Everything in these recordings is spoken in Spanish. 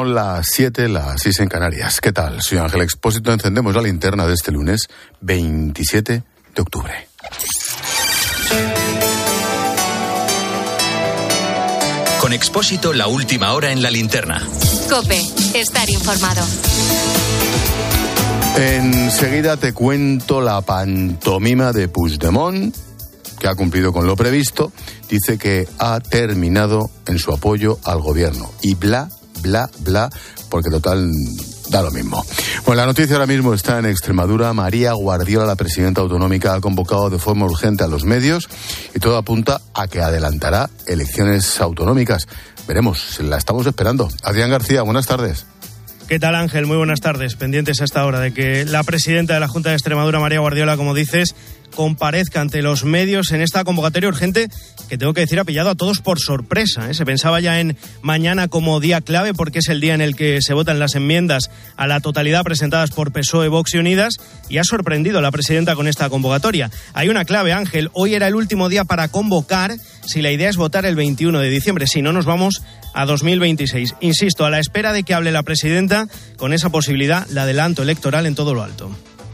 Son las 7, las 6 en Canarias. ¿Qué tal? Soy Ángel Expósito. Encendemos la linterna de este lunes 27 de octubre. Con Expósito, la última hora en la linterna. COPE, estar informado. Enseguida te cuento la pantomima de Puigdemont, que ha cumplido con lo previsto. Dice que ha terminado en su apoyo al gobierno. Y bla, bla, bla, porque total da lo mismo. Bueno, la noticia ahora mismo está en Extremadura. María Guardiola, la presidenta autonómica, ha convocado de forma urgente a los medios y todo apunta a que adelantará elecciones autonómicas. Veremos, la estamos esperando. Adrián García, buenas tardes. ¿Qué tal, Ángel? Muy buenas tardes. Pendientes a esta hora de que la presidenta de la Junta de Extremadura, María Guardiola, como dices, comparezca ante los medios en esta convocatoria urgente que, tengo que decir, ha pillado a todos por sorpresa, ¿eh? Se pensaba ya en mañana como día clave porque es el día en el que se votan las enmiendas a la totalidad presentadas por PSOE, Vox y Unidas, y ha sorprendido a la presidenta con esta convocatoria. Hay una clave, Ángel. Hoy era el último día para convocar si la idea es votar el 21 de diciembre. Si no, nos vamos a 2026. Insisto, a la espera de que hable la presidenta, con esa posibilidad, la adelanto electoral en todo lo alto.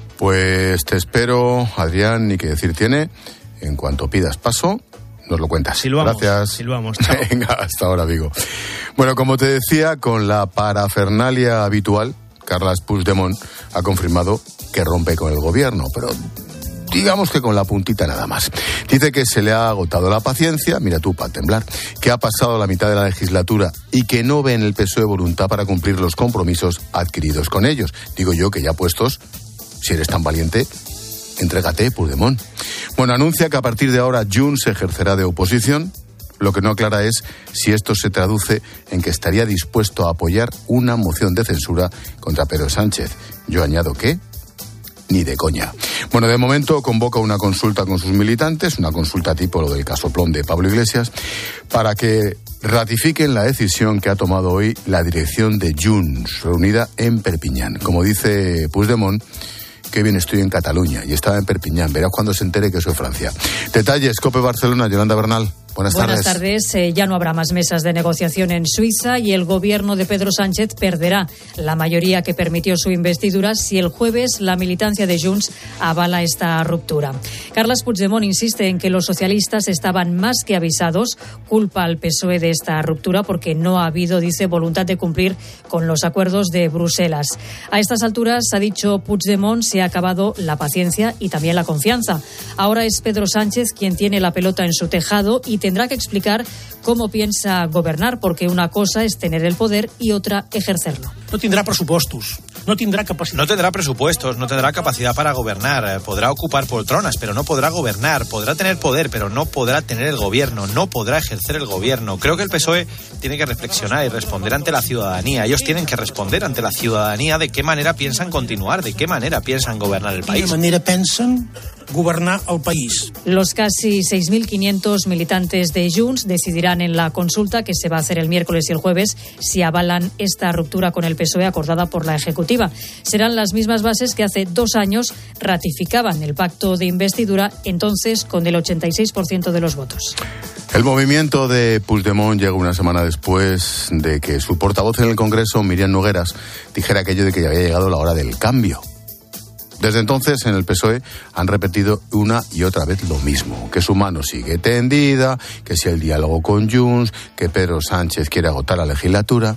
Pues te espero, Adrián, ni qué decir tiene. En cuanto pidas paso, nos lo cuentas. Silbamos, gracias. Silbamos, chao. Venga, hasta ahora, Vigo. Bueno, como te decía, con la parafernalia habitual, Carles Puigdemont ha confirmado que rompe con el gobierno, pero digamos que con la puntita nada más. Dice que se le ha agotado la paciencia, mira tú, para temblar, que ha pasado la mitad de la legislatura y que no ve en el PSOE voluntad para cumplir los compromisos adquiridos con ellos. Digo yo que ya puestos, si eres tan valiente, entrégate, Puigdemont. Bueno, anuncia que a partir de ahora Junts ejercerá de oposición. Lo que no aclara es si esto se traduce en que estaría dispuesto a apoyar una moción de censura contra Pedro Sánchez. Yo añado que ni de coña. Bueno, de momento convoca una consulta con sus militantes, una consulta tipo lo del casoplón de Pablo Iglesias, para que ratifiquen la decisión que ha tomado hoy la dirección de Junts, reunida en Perpiñán. Como dice Puigdemont, qué bien estoy en Cataluña, y estaba en Perpiñán. Verás cuando se entere que eso es Francia. Detalles, COPE Barcelona, Yolanda Bernal. Buenas tardes. Ya no habrá más mesas de negociación en Suiza y el gobierno de Pedro Sánchez perderá la mayoría que permitió su investidura si el jueves la militancia de Junts avala esta ruptura. Carles Puigdemont insiste en que los socialistas estaban más que avisados, culpa al PSOE de esta ruptura porque no ha habido, dice, voluntad de cumplir con los acuerdos de Bruselas. A estas alturas, ha dicho Puigdemont, se ha acabado la paciencia y también la confianza. Ahora es Pedro Sánchez quien tiene la pelota en su tejado y tendrá que explicar cómo piensa gobernar, porque una cosa es tener el poder y otra ejercerlo. No tendrá presupuestos, no tendrá capacidad. No tendrá presupuestos, no tendrá capacidad para gobernar. Podrá ocupar poltronas, pero no podrá gobernar. Podrá tener poder, pero no podrá tener el gobierno. No podrá ejercer el gobierno. Creo que el PSOE tiene que reflexionar y responder ante la ciudadanía. Ellos tienen que responder ante la ciudadanía de qué manera piensan continuar, de qué manera piensan gobernar el país. ¿De qué manera piensan gobernar el país? Los casi 6.500 militantes de Junts decidirán en la consulta que se va a hacer el miércoles y el jueves si avalan esta ruptura con el PSOE acordada por la Ejecutiva. Serán las mismas bases que hace 2 años ratificaban el pacto de investidura, entonces con el 86% de los votos. El movimiento de Puigdemont llega una semana después de que su portavoz en el Congreso, Míriam Nogueras, dijera aquello de que ya había llegado la hora del cambio. Desde entonces, en el PSOE han repetido una y otra vez lo mismo, que su mano sigue tendida, que si el diálogo con Junts, que Pedro Sánchez quiere agotar la legislatura.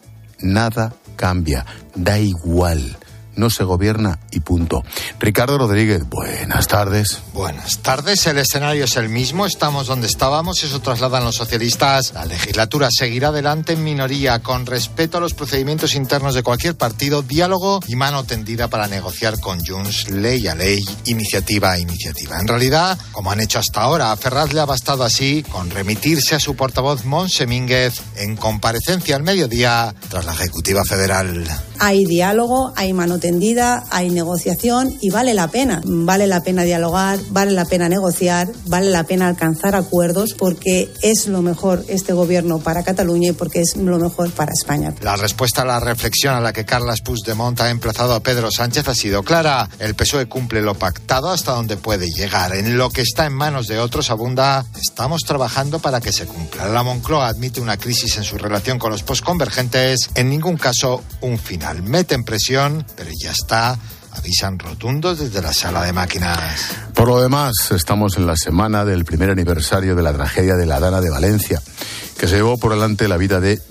Nada cambia, da igual. No se gobierna y punto. Ricardo Rodríguez, buenas tardes. Buenas tardes, el escenario es el mismo, estamos donde estábamos, eso trasladan los socialistas. La legislatura seguirá adelante en minoría, con respeto a los procedimientos internos de cualquier partido, diálogo y mano tendida para negociar con Junts, ley a ley, iniciativa a iniciativa. En realidad, como han hecho hasta ahora, a Ferraz le ha bastado así con remitirse a su portavoz Montse Mínguez en comparecencia al mediodía tras la Ejecutiva Federal. hay diálogo, hay mano tendida, hay negociación y vale la pena. Vale la pena dialogar, vale la pena negociar, vale la pena alcanzar acuerdos porque es lo mejor este gobierno para Cataluña y porque es lo mejor para España. La respuesta a la reflexión a la que Carles Puigdemont ha emplazado a Pedro Sánchez ha sido clara. El PSOE cumple lo pactado hasta donde puede llegar. En lo que está en manos de otros abunda, estamos trabajando para que se cumpla. La Moncloa admite una crisis en su relación con los postconvergentes, en ningún caso un final. Meten presión, pero ya está. Avisan rotundos desde la sala de máquinas. Por lo demás, estamos en la semana del primer aniversario de la tragedia de la Dana de Valencia, que se llevó por delante la vida de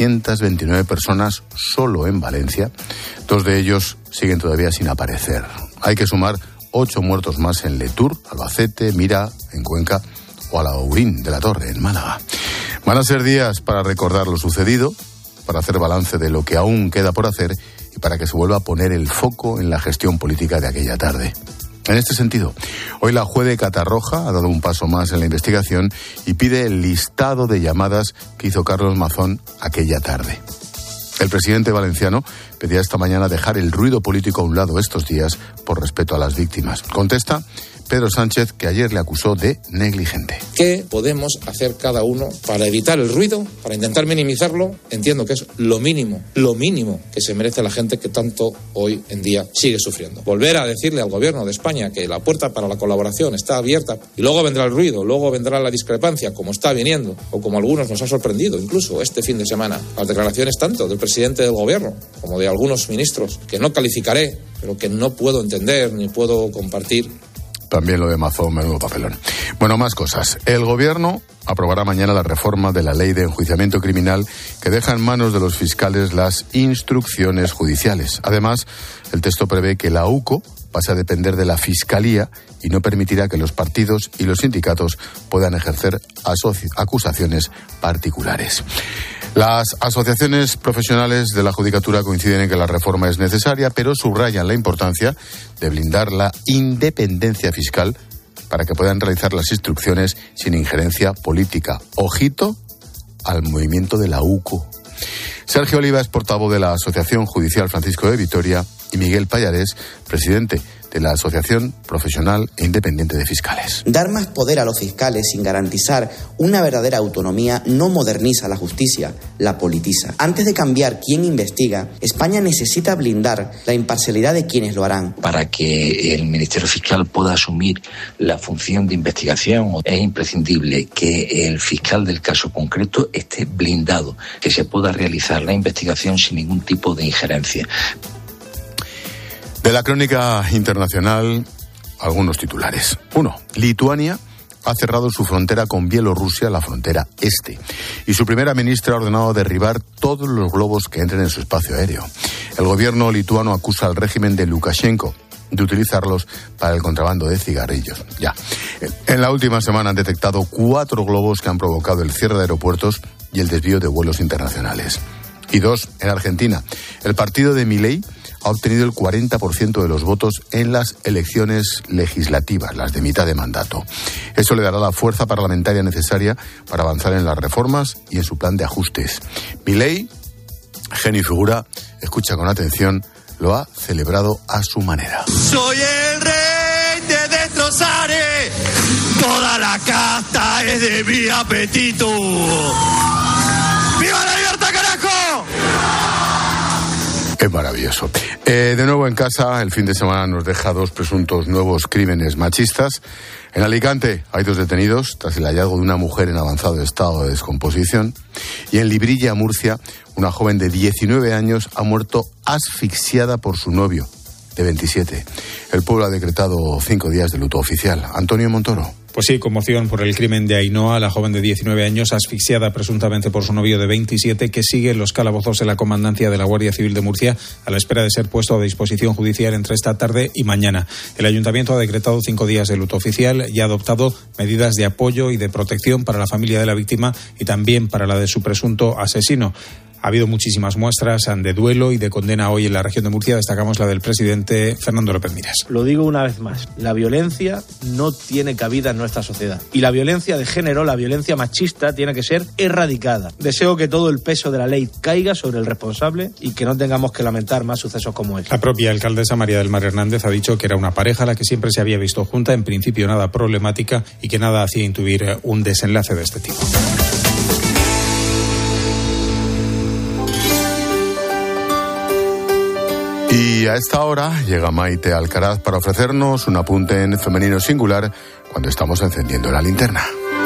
229 personas solo en Valencia. 2 de ellos siguen todavía sin aparecer. Hay que sumar 8 muertos más en Letur, Albacete, Mira, en Cuenca o Alhaurín de la Torre, en Málaga. Van a ser días para recordar lo sucedido, para hacer balance de lo que aún queda por hacer y para que se vuelva a poner el foco en la gestión política de aquella tarde. En este sentido, hoy la juez de Catarroja ha dado un paso más en la investigación y pide el listado de llamadas que hizo Carlos Mazón aquella tarde. El presidente valenciano pedía esta mañana dejar el ruido político a un lado estos días por respeto a las víctimas. Contesta Pedro Sánchez, que ayer le acusó de negligente. ¿Qué podemos hacer cada uno para evitar el ruido, para intentar minimizarlo? Entiendo que es lo mínimo que se merece la gente que tanto hoy en día sigue sufriendo. Volver a decirle al gobierno de España que la puerta para la colaboración está abierta y luego vendrá el ruido, luego vendrá la discrepancia, como está viniendo, o como a algunos nos ha sorprendido, incluso este fin de semana. Las declaraciones tanto del presidente del gobierno como de algunos ministros, que no calificaré, pero que no puedo entender ni puedo compartir. También lo de Mazón, menudo papelón. Bueno, más cosas. El gobierno aprobará mañana la reforma de la ley de enjuiciamiento criminal que deja en manos de los fiscales las instrucciones judiciales. Además, el texto prevé que la UCO pase a depender de la Fiscalía y no permitirá que los partidos y los sindicatos puedan ejercer acusaciones particulares. Las asociaciones profesionales de la Judicatura coinciden en que la reforma es necesaria, pero subrayan la importancia de blindar la independencia fiscal para que puedan realizar las instrucciones sin injerencia política. Ojito al movimiento de la UCO. Sergio Oliva es portavoz de la Asociación Judicial Francisco de Vitoria y Miguel Pallarés, presidente de la Asociación Profesional e Independiente de Fiscales. Dar más poder a los fiscales sin garantizar una verdadera autonomía no moderniza la justicia, la politiza. Antes de cambiar quién investiga, España necesita blindar la imparcialidad de quienes lo harán. Para que el Ministerio Fiscal pueda asumir la función de investigación, es imprescindible que el fiscal del caso concreto esté blindado, que se pueda realizar la investigación sin ningún tipo de injerencia. De la crónica internacional, algunos titulares. 1. Lituania ha cerrado su frontera con Bielorrusia, la frontera este, y su primera ministra ha ordenado derribar todos los globos que entren en su espacio aéreo. El gobierno lituano acusa al régimen de Lukashenko de utilizarlos para el contrabando de cigarrillos. Ya. En la última semana han detectado 4 globos que han provocado el cierre de aeropuertos y el desvío de vuelos internacionales. Y 2. En Argentina, el partido de Milei ha obtenido el 40% de los votos en las elecciones legislativas, las de mitad de mandato. Eso le dará la fuerza parlamentaria necesaria para avanzar en las reformas y en su plan de ajustes. Milei, genio y figura, escucha con atención, lo ha celebrado a su manera. Soy el rey, te destrozaré, toda la casta es de mi apetito. ¡Viva la libertad, carajo! Es maravilloso. De nuevo en casa, el fin de semana nos deja 2 presuntos nuevos crímenes machistas. En Alicante hay 2 detenidos tras el hallazgo de una mujer en avanzado estado de descomposición. Y en Librilla, Murcia, una joven de 19 años ha muerto asfixiada por su novio, de 27. El pueblo ha decretado 5 días de luto oficial. Antonio Montoro. Pues sí, conmoción por el crimen de Ainhoa, la joven de 19 años asfixiada presuntamente por su novio de 27, que sigue en los calabozos en la comandancia de la Guardia Civil de Murcia a la espera de ser puesto a disposición judicial entre esta tarde y mañana. El ayuntamiento ha decretado 5 días de luto oficial y ha adoptado medidas de apoyo y de protección para la familia de la víctima y también para la de su presunto asesino. Ha habido muchísimas muestras de duelo y de condena hoy en la región de Murcia. Destacamos la del presidente Fernando López Miras. Lo digo una vez más, la violencia no tiene cabida en nuestra sociedad. Y la violencia de género, la violencia machista, tiene que ser erradicada. Deseo que todo el peso de la ley caiga sobre el responsable y que no tengamos que lamentar más sucesos como este. La propia alcaldesa María del Mar Hernández ha dicho que era una pareja a la que siempre se había visto junta, en principio nada problemática y que nada hacía intuir un desenlace de este tipo. Y a esta hora llega Maite Alcaraz para ofrecernos un apunte en femenino singular cuando estamos encendiendo la linterna.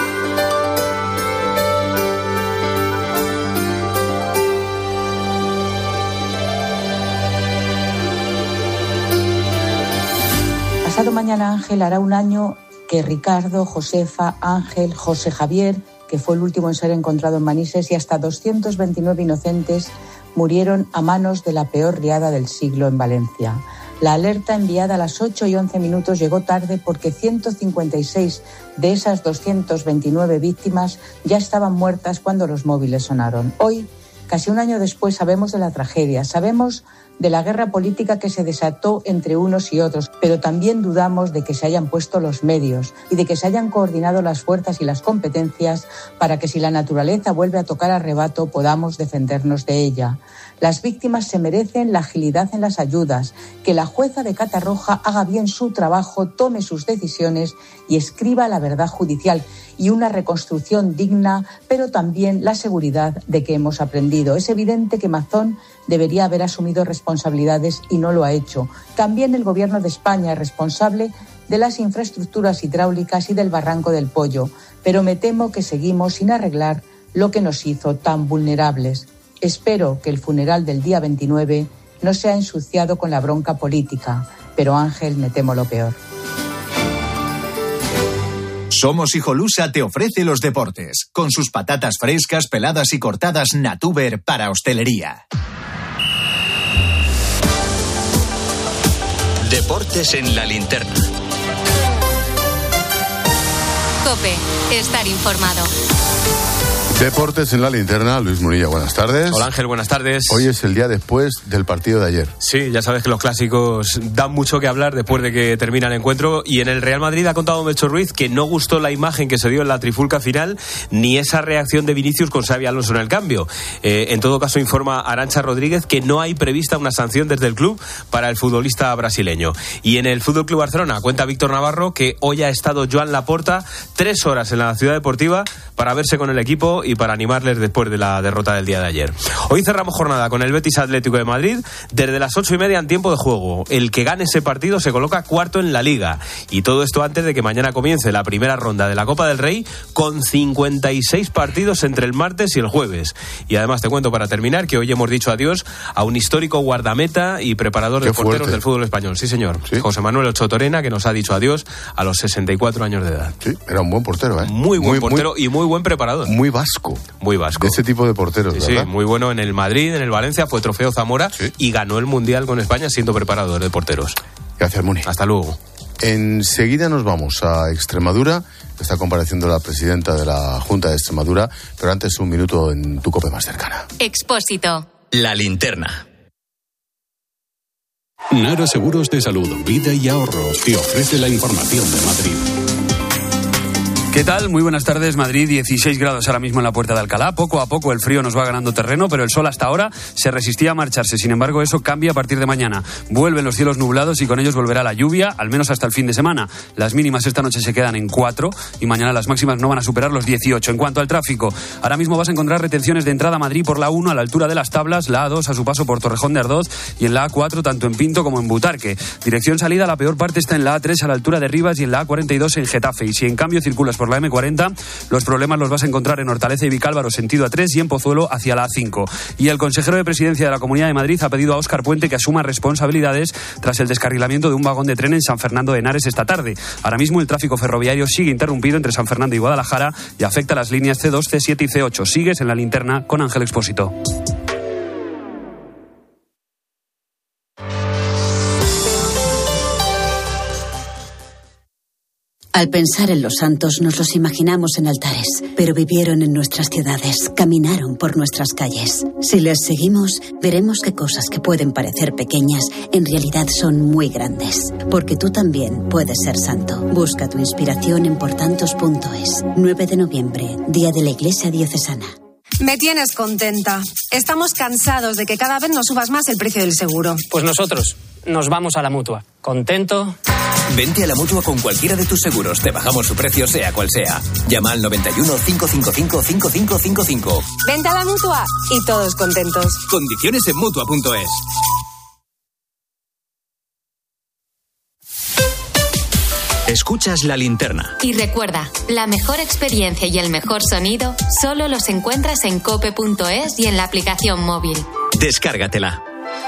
Pasado mañana, Ángel, hará un año que Ricardo, Josefa, Ángel, José Javier, que fue el último en ser encontrado en Manises, y hasta 229 inocentes murieron a manos de la peor riada del siglo en Valencia. La alerta enviada a las 8:11 llegó tarde porque 156 de esas 229 víctimas ya estaban muertas cuando los móviles sonaron. Hoy, casi un año después, sabemos de la tragedia, sabemos de la guerra política que se desató entre unos y otros, pero también dudamos de que se hayan puesto los medios y de que se hayan coordinado las fuerzas y las competencias para que si la naturaleza vuelve a tocar a rebato podamos defendernos de ella. Las víctimas se merecen la agilidad en las ayudas, que la jueza de Catarroja haga bien su trabajo, tome sus decisiones y escriba la verdad judicial y una reconstrucción digna, pero también la seguridad de que hemos aprendido. Es evidente que Mazón debería haber asumido responsabilidades y no lo ha hecho. También el Gobierno de España es responsable de las infraestructuras hidráulicas y del Barranco del Pollo, pero me temo que seguimos sin arreglar lo que nos hizo tan vulnerables. Espero que el funeral del día 29 no sea ensuciado con la bronca política, pero Ángel, me temo lo peor. Somos Hijolusa te ofrece los deportes, con sus patatas frescas, peladas y cortadas Natuber para hostelería. Deportes en la linterna. COPE, estar informado. Deportes en la linterna, Luis Munilla, buenas tardes. Hola Ángel, buenas tardes. Hoy es el día después del partido de ayer. Sí, ya sabes que los clásicos dan mucho que hablar después de que termina el encuentro, y en el Real Madrid ha contado Melchor Ruiz que no gustó la imagen que se dio en la trifulca final, ni esa reacción de Vinicius con Xabi Alonso en el cambio. En todo caso, informa Arantxa Rodríguez que no hay prevista una sanción desde el club para el futbolista brasileño. Y en el FC Barcelona cuenta Víctor Navarro que hoy ha estado Joan Laporta 3 horas en la ciudad deportiva para verse con el equipo y para animarles después de la derrota del día de ayer. Hoy cerramos jornada con el Betis Atlético de Madrid desde las 8:30 en tiempo de juego. El que gane ese partido se coloca cuarto en la Liga, y todo esto antes de que mañana comience la primera ronda de la Copa del Rey, con 56 partidos entre el martes y el jueves. Y además te cuento, para terminar, que hoy hemos dicho adiós a un histórico guardameta y preparador de porteros del fútbol español. Sí, señor. ¿Sí? José Manuel Ocho Torena, que nos ha dicho adiós a los 64 años de edad. Sí, era un buen portero, ¿eh? Muy buen portero y muy buen preparador. Muy vasco. Muy vasco. De ese tipo de porteros, sí, ¿verdad? Sí, muy bueno en el Madrid, en el Valencia, fue trofeo Zamora, sí, y ganó el Mundial con España siendo preparador de porteros. Gracias, Muni. Hasta luego. Enseguida nos vamos a Extremadura. Está compareciendo la presidenta de la Junta de Extremadura, pero antes un minuto en tu COPE más cercana. Expósito. La linterna. Nara Seguros de Salud, Vida y Ahorro te ofrece la información de Madrid. ¿Qué tal? Muy buenas tardes. Madrid, 16 grados ahora mismo en la Puerta de Alcalá. Poco a poco el frío nos va ganando terreno, pero el sol hasta ahora se resistía a marcharse. Sin embargo, eso cambia a partir de mañana. Vuelven los cielos nublados y con ellos volverá la lluvia, al menos hasta el fin de semana. Las mínimas esta noche se quedan en 4 y mañana las máximas no van a superar los 18. En cuanto al tráfico, ahora mismo vas a encontrar retenciones de entrada a Madrid por la 1 a la altura de las Tablas, la A2 a su paso por Torrejón de Ardoz y en la A4 tanto en Pinto como en Butarque. Dirección salida, la peor parte está en la A3 a la altura de Rivas y en la A42 en Getafe. Y si en cambio circulas por la M40, los problemas los vas a encontrar en Hortaleza y Vicálvaro sentido A3 y en Pozuelo hacia la A5. Y el consejero de Presidencia de la Comunidad de Madrid ha pedido a Óscar Puente que asuma responsabilidades tras el descarrilamiento de un vagón de tren en San Fernando de Henares esta tarde. Ahora mismo el tráfico ferroviario sigue interrumpido entre San Fernando y Guadalajara y afecta a las líneas C2, C7 y C8. Sigues en la linterna con Ángel Expósito. Al pensar en los santos nos los imaginamos en altares, pero vivieron en nuestras ciudades, caminaron por nuestras calles. Si les seguimos, veremos que cosas que pueden parecer pequeñas en realidad son muy grandes, porque tú también puedes ser santo. Busca tu inspiración en portantos.es. 9 de noviembre, Día de la Iglesia Diocesana. Me tienes contenta. Estamos cansados de que cada vez nos subas más el precio del seguro. Pues nosotros nos vamos a la Mutua. Contento. Vente a la Mutua con cualquiera de tus seguros. Te bajamos su precio sea cual sea. Llama al 91 555 5555. Vente a la Mutua y todos contentos. Condiciones en Mutua.es. Escuchas La Linterna. Y recuerda, la mejor experiencia y el mejor sonido solo los encuentras en cope.es y en la aplicación móvil. Descárgatela.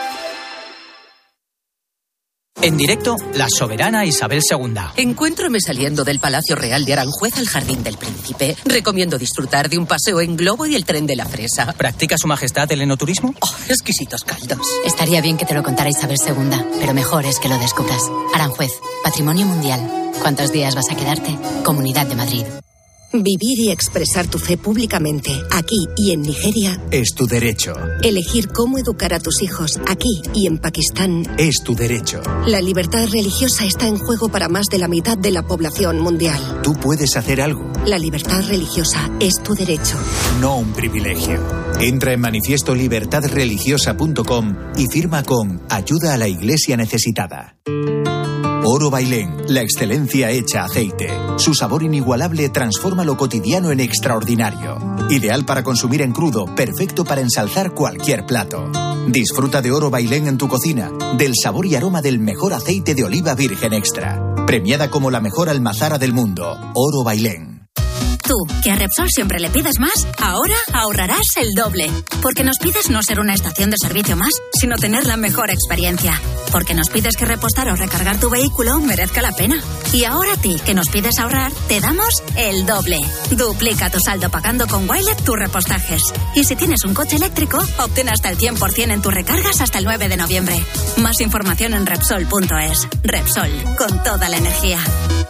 En directo, la soberana Isabel II. Encuéntrome saliendo del Palacio Real de Aranjuez al Jardín del Príncipe. Recomiendo disfrutar de un paseo en globo y el tren de la fresa. ¿Practica su majestad el enoturismo? Oh, exquisitos caldos. Estaría bien que te lo contara Isabel II, pero mejor es que lo descubras. Aranjuez, Patrimonio Mundial. ¿Cuántos días vas a quedarte? Comunidad de Madrid. Vivir y expresar tu fe públicamente, aquí y en Nigeria, es tu derecho. Elegir cómo educar a tus hijos, aquí y en Pakistán, es tu derecho. La libertad religiosa está en juego para más de la mitad de la población mundial. Tú puedes hacer algo. La libertad religiosa es tu derecho. No un privilegio. Entra en manifiestolibertadreligiosa.com y firma con Ayuda a la Iglesia Necesitada. Oro Bailén, la excelencia hecha aceite. Su sabor inigualable transforma lo cotidiano en extraordinario. Ideal para consumir en crudo, perfecto para ensalzar cualquier plato. Disfruta de Oro Bailén en tu cocina, del sabor y aroma del mejor aceite de oliva virgen extra. Premiada como la mejor almazara del mundo, Oro Bailén. Tú, que a Repsol siempre le pides más, ahora ahorrarás el doble. Porque nos pides no ser una estación de servicio más, sino tener la mejor experiencia. Porque nos pides que repostar o recargar tu vehículo merezca la pena. Y ahora a ti, que nos pides ahorrar, te damos el doble. Duplica tu saldo pagando con Wilet tus repostajes. Y si tienes un coche eléctrico, obtén hasta el 100% en tus recargas hasta el 9 de noviembre. Más información en Repsol.es. Repsol, con toda la energía.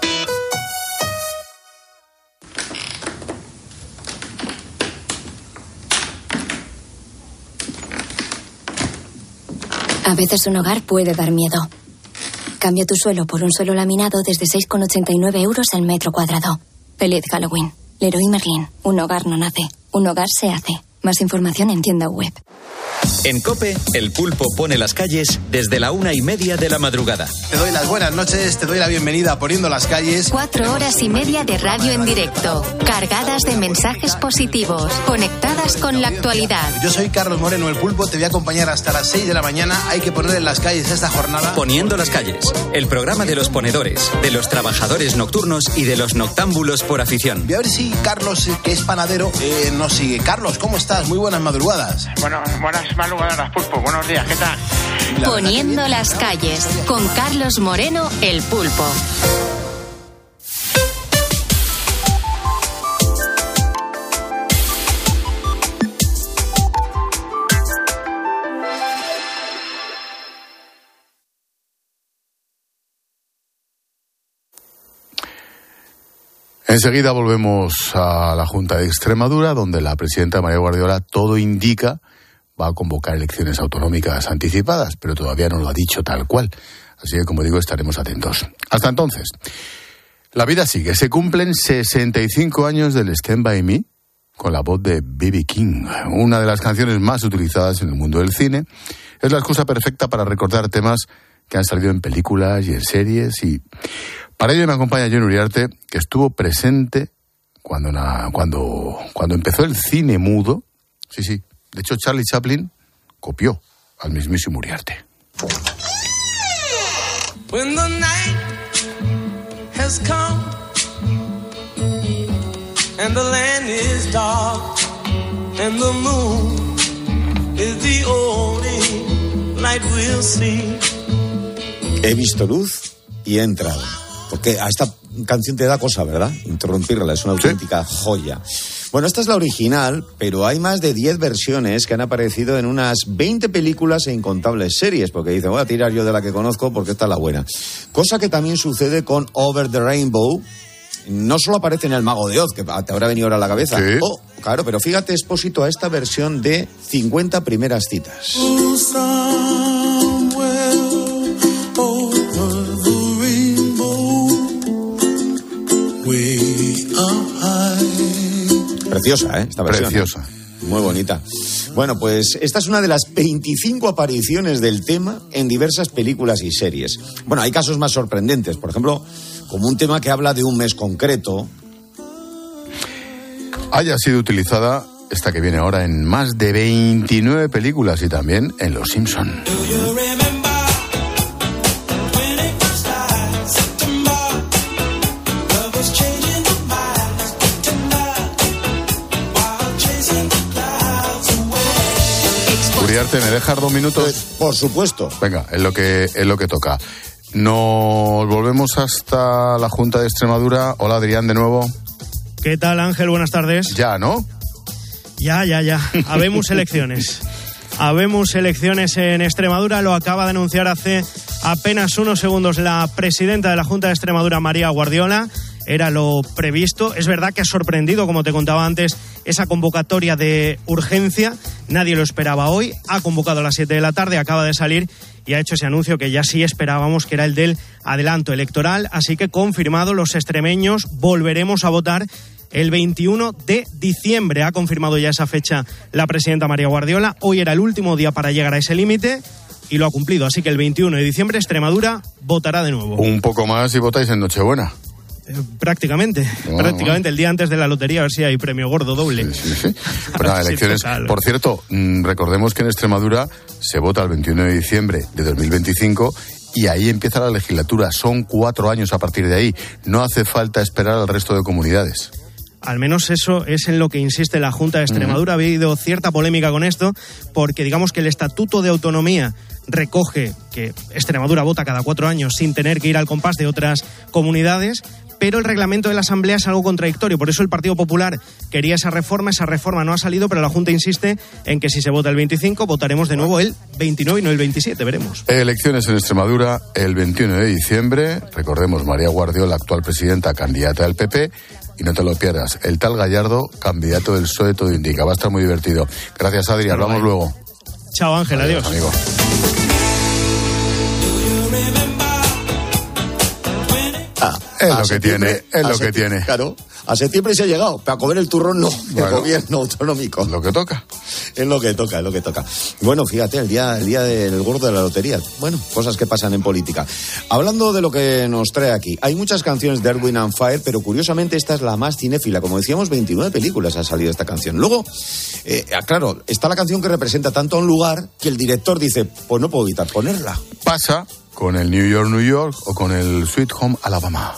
A veces un hogar puede dar miedo. Cambia tu suelo por un suelo laminado desde 6,89 euros el metro cuadrado. Feliz Halloween. Leroy Merlin. Un hogar no nace. Un hogar se hace. Más información en tienda web. En COPE, el pulpo pone las calles desde la 1:30 de la madrugada. Te doy las buenas noches, te doy la bienvenida a Poniendo las Calles. 4 horas y media de radio en directo, cargadas de mensajes positivos, conectadas con la actualidad. Yo soy Carlos Moreno, el pulpo, te voy a acompañar hasta las 6 de la mañana. Hay que poner en las calles esta jornada. Poniendo las calles, el programa de los ponedores, de los trabajadores nocturnos y de los noctámbulos por afición. Voy a ver si Carlos, que es panadero, nos sigue. Carlos, ¿cómo estás? Muy buenas madrugadas. Bueno, buenas madrugadas, pulpo. Buenos días, ¿qué tal? Poniendo las calles, con Carlos Moreno, el pulpo. Enseguida volvemos a la Junta de Extremadura, donde la presidenta María Guardiola, todo indica, va a convocar elecciones autonómicas anticipadas, pero todavía no lo ha dicho tal cual. Así que, como digo, estaremos atentos. Hasta entonces, la vida sigue. Se cumplen 65 años del Stand By Me, con la voz de B.B. King, una de las canciones más utilizadas en el mundo del cine. Es la excusa perfecta para recordar temas que han salido en películas y en series, y para ello me acompaña John Uriarte, que estuvo presente cuando empezó el cine mudo. Sí, de hecho Charlie Chaplin copió al mismísimo Uriarte. When the night has come and the land is dark and the moon is the only light we'll see. He visto luz y he entrado. Porque a esta canción te da cosa, ¿verdad? Interrumpirla, es una auténtica joya. Bueno, esta es la original, pero hay más de 10 versiones que han aparecido en unas 20 películas e incontables series, porque dicen, voy a tirar yo de la que conozco porque esta es la buena. Cosa que también sucede con Over the Rainbow, no solo aparece en El Mago de Oz, que te habrá venido ahora a la cabeza. Sí. Claro, pero fíjate, Expósito, a esta versión de 50 primeras citas. Preciosa, esta versión. Preciosa. Muy bonita. Bueno, pues esta es una de las 25 apariciones del tema en diversas películas y series. Bueno, hay casos más sorprendentes, por ejemplo, como un tema que habla de un mes concreto. Haya sido utilizada esta que viene ahora en más de 29 películas y también en Los Simpson. Uriarte, ¿me dejas 2 minutos? Pues, por supuesto. Venga, es lo que toca. Nos volvemos hasta la Junta de Extremadura. Hola, Adrián, de nuevo. ¿Qué tal, Ángel? Buenas tardes. Ya, ¿no? Ya. Habemos elecciones. Habemos elecciones en Extremadura. Lo acaba de anunciar hace apenas unos segundos la presidenta de la Junta de Extremadura, María Guardiola. Era lo previsto. Es verdad que ha sorprendido, como te contaba antes, esa convocatoria de urgencia. Nadie lo esperaba hoy. Ha convocado a las 7 de la tarde, acaba de salir y ha hecho ese anuncio que ya sí esperábamos, que era el del adelanto electoral. Así que confirmado, los extremeños volveremos a votar el 21 de diciembre. Ha confirmado ya esa fecha la presidenta María Guardiola. Hoy era el último día para llegar a ese límite y lo ha cumplido. Así que el 21 de diciembre Extremadura votará de nuevo. Un poco más y votáis en Nochebuena. Prácticamente el día antes de la lotería, a ver si hay premio gordo doble. Sí. Bueno, elecciones. Por cierto, recordemos que en Extremadura se vota el 21 de diciembre de 2025 y ahí empieza la legislatura. Son 4 años a partir de ahí. No hace falta esperar al resto de comunidades. Al menos eso es en lo que insiste la Junta de Extremadura. Ha habido cierta polémica con esto, porque digamos que el Estatuto de Autonomía recoge que Extremadura vota cada 4 años sin tener que ir al compás de otras comunidades, pero el reglamento de la Asamblea es algo contradictorio. Por eso el Partido Popular quería esa reforma no ha salido, pero la Junta insiste en que si se vota el 25, votaremos de nuevo el 29 y no el 27, veremos. Elecciones en Extremadura el 21 de diciembre. Recordemos, María Guardiola, actual presidenta, candidata del PP. Y no te lo pierdas, el tal Gallardo, candidato del PSOE, todo indica. Va a estar muy divertido. Gracias, Adri. Hablamos luego. Chao, Ángel. Adiós. Amigo. Es lo que tiene, Claro, a septiembre se ha llegado, para comer el turrón no, el gobierno autonómico. Lo que toca. Es lo que toca. Bueno, fíjate, el día del gordo de la lotería. Bueno, cosas que pasan en política. Hablando de lo que nos trae aquí, hay muchas canciones de Earth, Wind and Fire, pero curiosamente esta es la más cinéfila. Como decíamos, 29 películas ha salido esta canción. Luego, claro, está la canción que representa tanto a un lugar que el director dice, pues no puedo evitar ponerla. Pasa con el New York, New York o con el Sweet Home Alabama.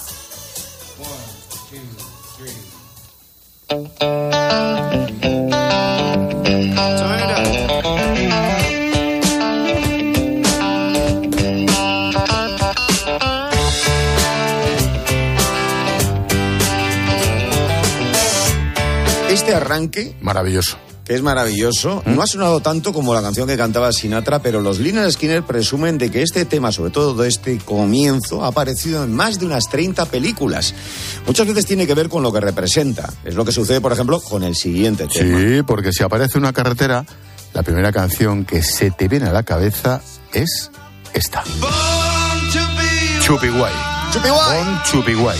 Este arranque maravilloso, que es maravilloso, no ha sonado tanto como la canción que cantaba Sinatra, pero los Lynyrd Skynyrd presumen de que este tema, sobre todo de este comienzo, ha aparecido en más de unas 30 películas. Muchas veces tiene que ver con lo que representa. Es lo que sucede, por ejemplo, con el siguiente tema. Sí, porque si aparece una carretera, la primera canción que se te viene a la cabeza es esta. Chupiguay. Con Chupiguay.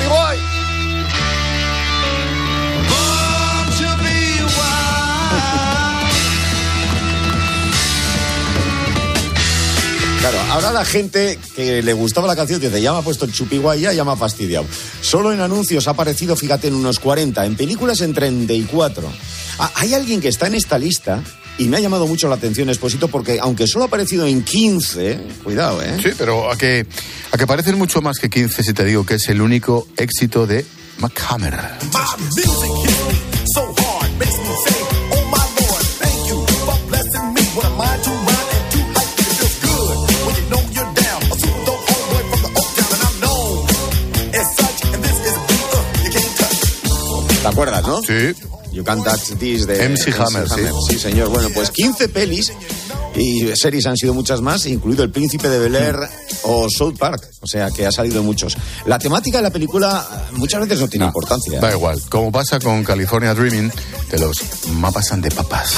Claro, ahora la gente que le gustaba la canción dice, ya me ha puesto el Chupiguay, ya me ha fastidiado. Solo en anuncios ha aparecido, fíjate, en unos 40, en películas en 34. Hay alguien que está en esta lista y me ha llamado mucho la atención, Expósito, porque aunque solo ha aparecido en 15, cuidado, ¿eh? Sí, pero a que parecen mucho más que 15 si te digo que es el único éxito de Mac Hammer. ¿Te acuerdas, no? Sí. You Can't Touch This de MC Hammer, sí. Sí, señor. Bueno, pues 15 pelis Y series han sido muchas más, incluido El Príncipe de Bel-Air o South Park. O sea, que ha salido muchos. La temática de la película muchas veces no tiene importancia. Da igual. Como pasa con California Dreaming de los Mapas and the Papas.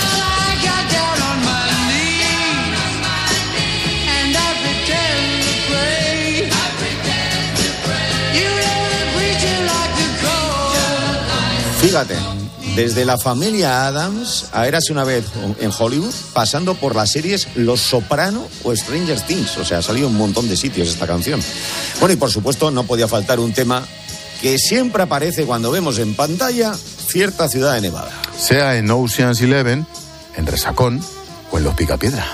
Fíjate, desde La Familia Addams a Érase una vez en Hollywood, pasando por las series Los Soprano o Stranger Things. O sea, ha salido en un montón de sitios esta canción. Bueno, y por supuesto no podía faltar un tema que siempre aparece cuando vemos en pantalla cierta ciudad de Nevada. Sea en Ocean's 11, en Resacón o en Los Picapiedra.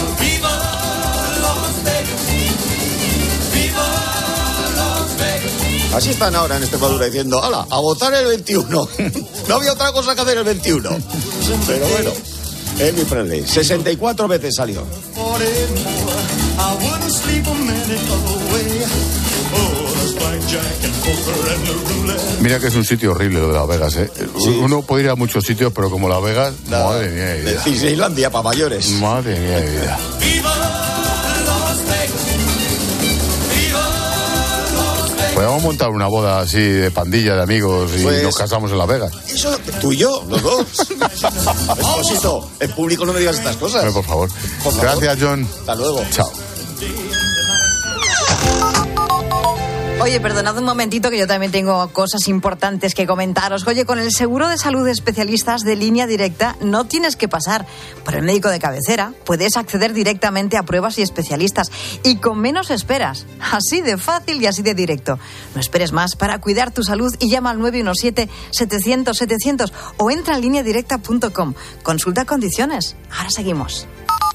Así están ahora en Extremadura diciendo, ¡hala, a votar el 21! No había otra cosa que hacer el 21. Pero bueno, Elvis Presley, 64 veces salió. Mira que es un sitio horrible lo de Las Vegas, ¿eh? Sí. Uno puede ir a muchos sitios, pero como Las Vegas, madre mía de vida. Disneylandia para mayores. Madre mía de vida. Podemos montar una boda así de pandilla de amigos y pues, nos casamos en Las Vegas. Eso, tú y yo, los dos. Esposito, en público no me digas estas cosas. Por favor. Gracias, John. Hasta luego. Chao. Oye, perdonad un momentito que yo también tengo cosas importantes que comentaros. Oye, con el seguro de salud de especialistas de Línea Directa no tienes que pasar por el médico de cabecera. Puedes acceder directamente a pruebas y especialistas y con menos esperas. Así de fácil y así de directo. No esperes más para cuidar tu salud y llama al 917-700-700 o entra en lineadirecta.com. Consulta condiciones. Ahora seguimos.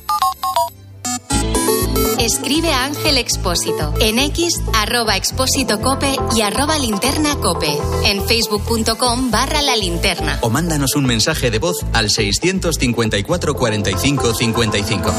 Escribe a Ángel Expósito en X, @expósitocope y @linternacope. En facebook.com/la linterna. O mándanos un mensaje de voz al 654 45 55.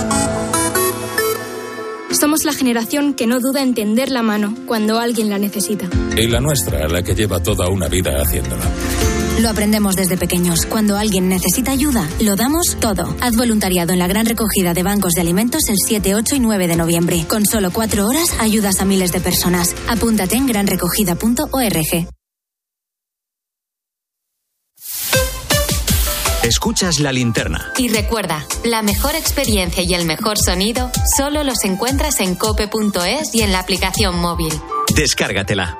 Somos la generación que no duda en tender la mano cuando alguien la necesita. Y la nuestra, la que lleva toda una vida haciéndolo. Lo aprendemos desde pequeños. Cuando alguien necesita ayuda, lo damos todo. Haz voluntariado en la gran recogida de bancos de alimentos el 7, 8 y 9 de noviembre. Con solo 4 horas ayudas a miles de personas. Apúntate en granrecogida.org. Escuchas La Linterna. Y recuerda, la mejor experiencia y el mejor sonido solo los encuentras en cope.es y en la aplicación móvil. Descárgatela.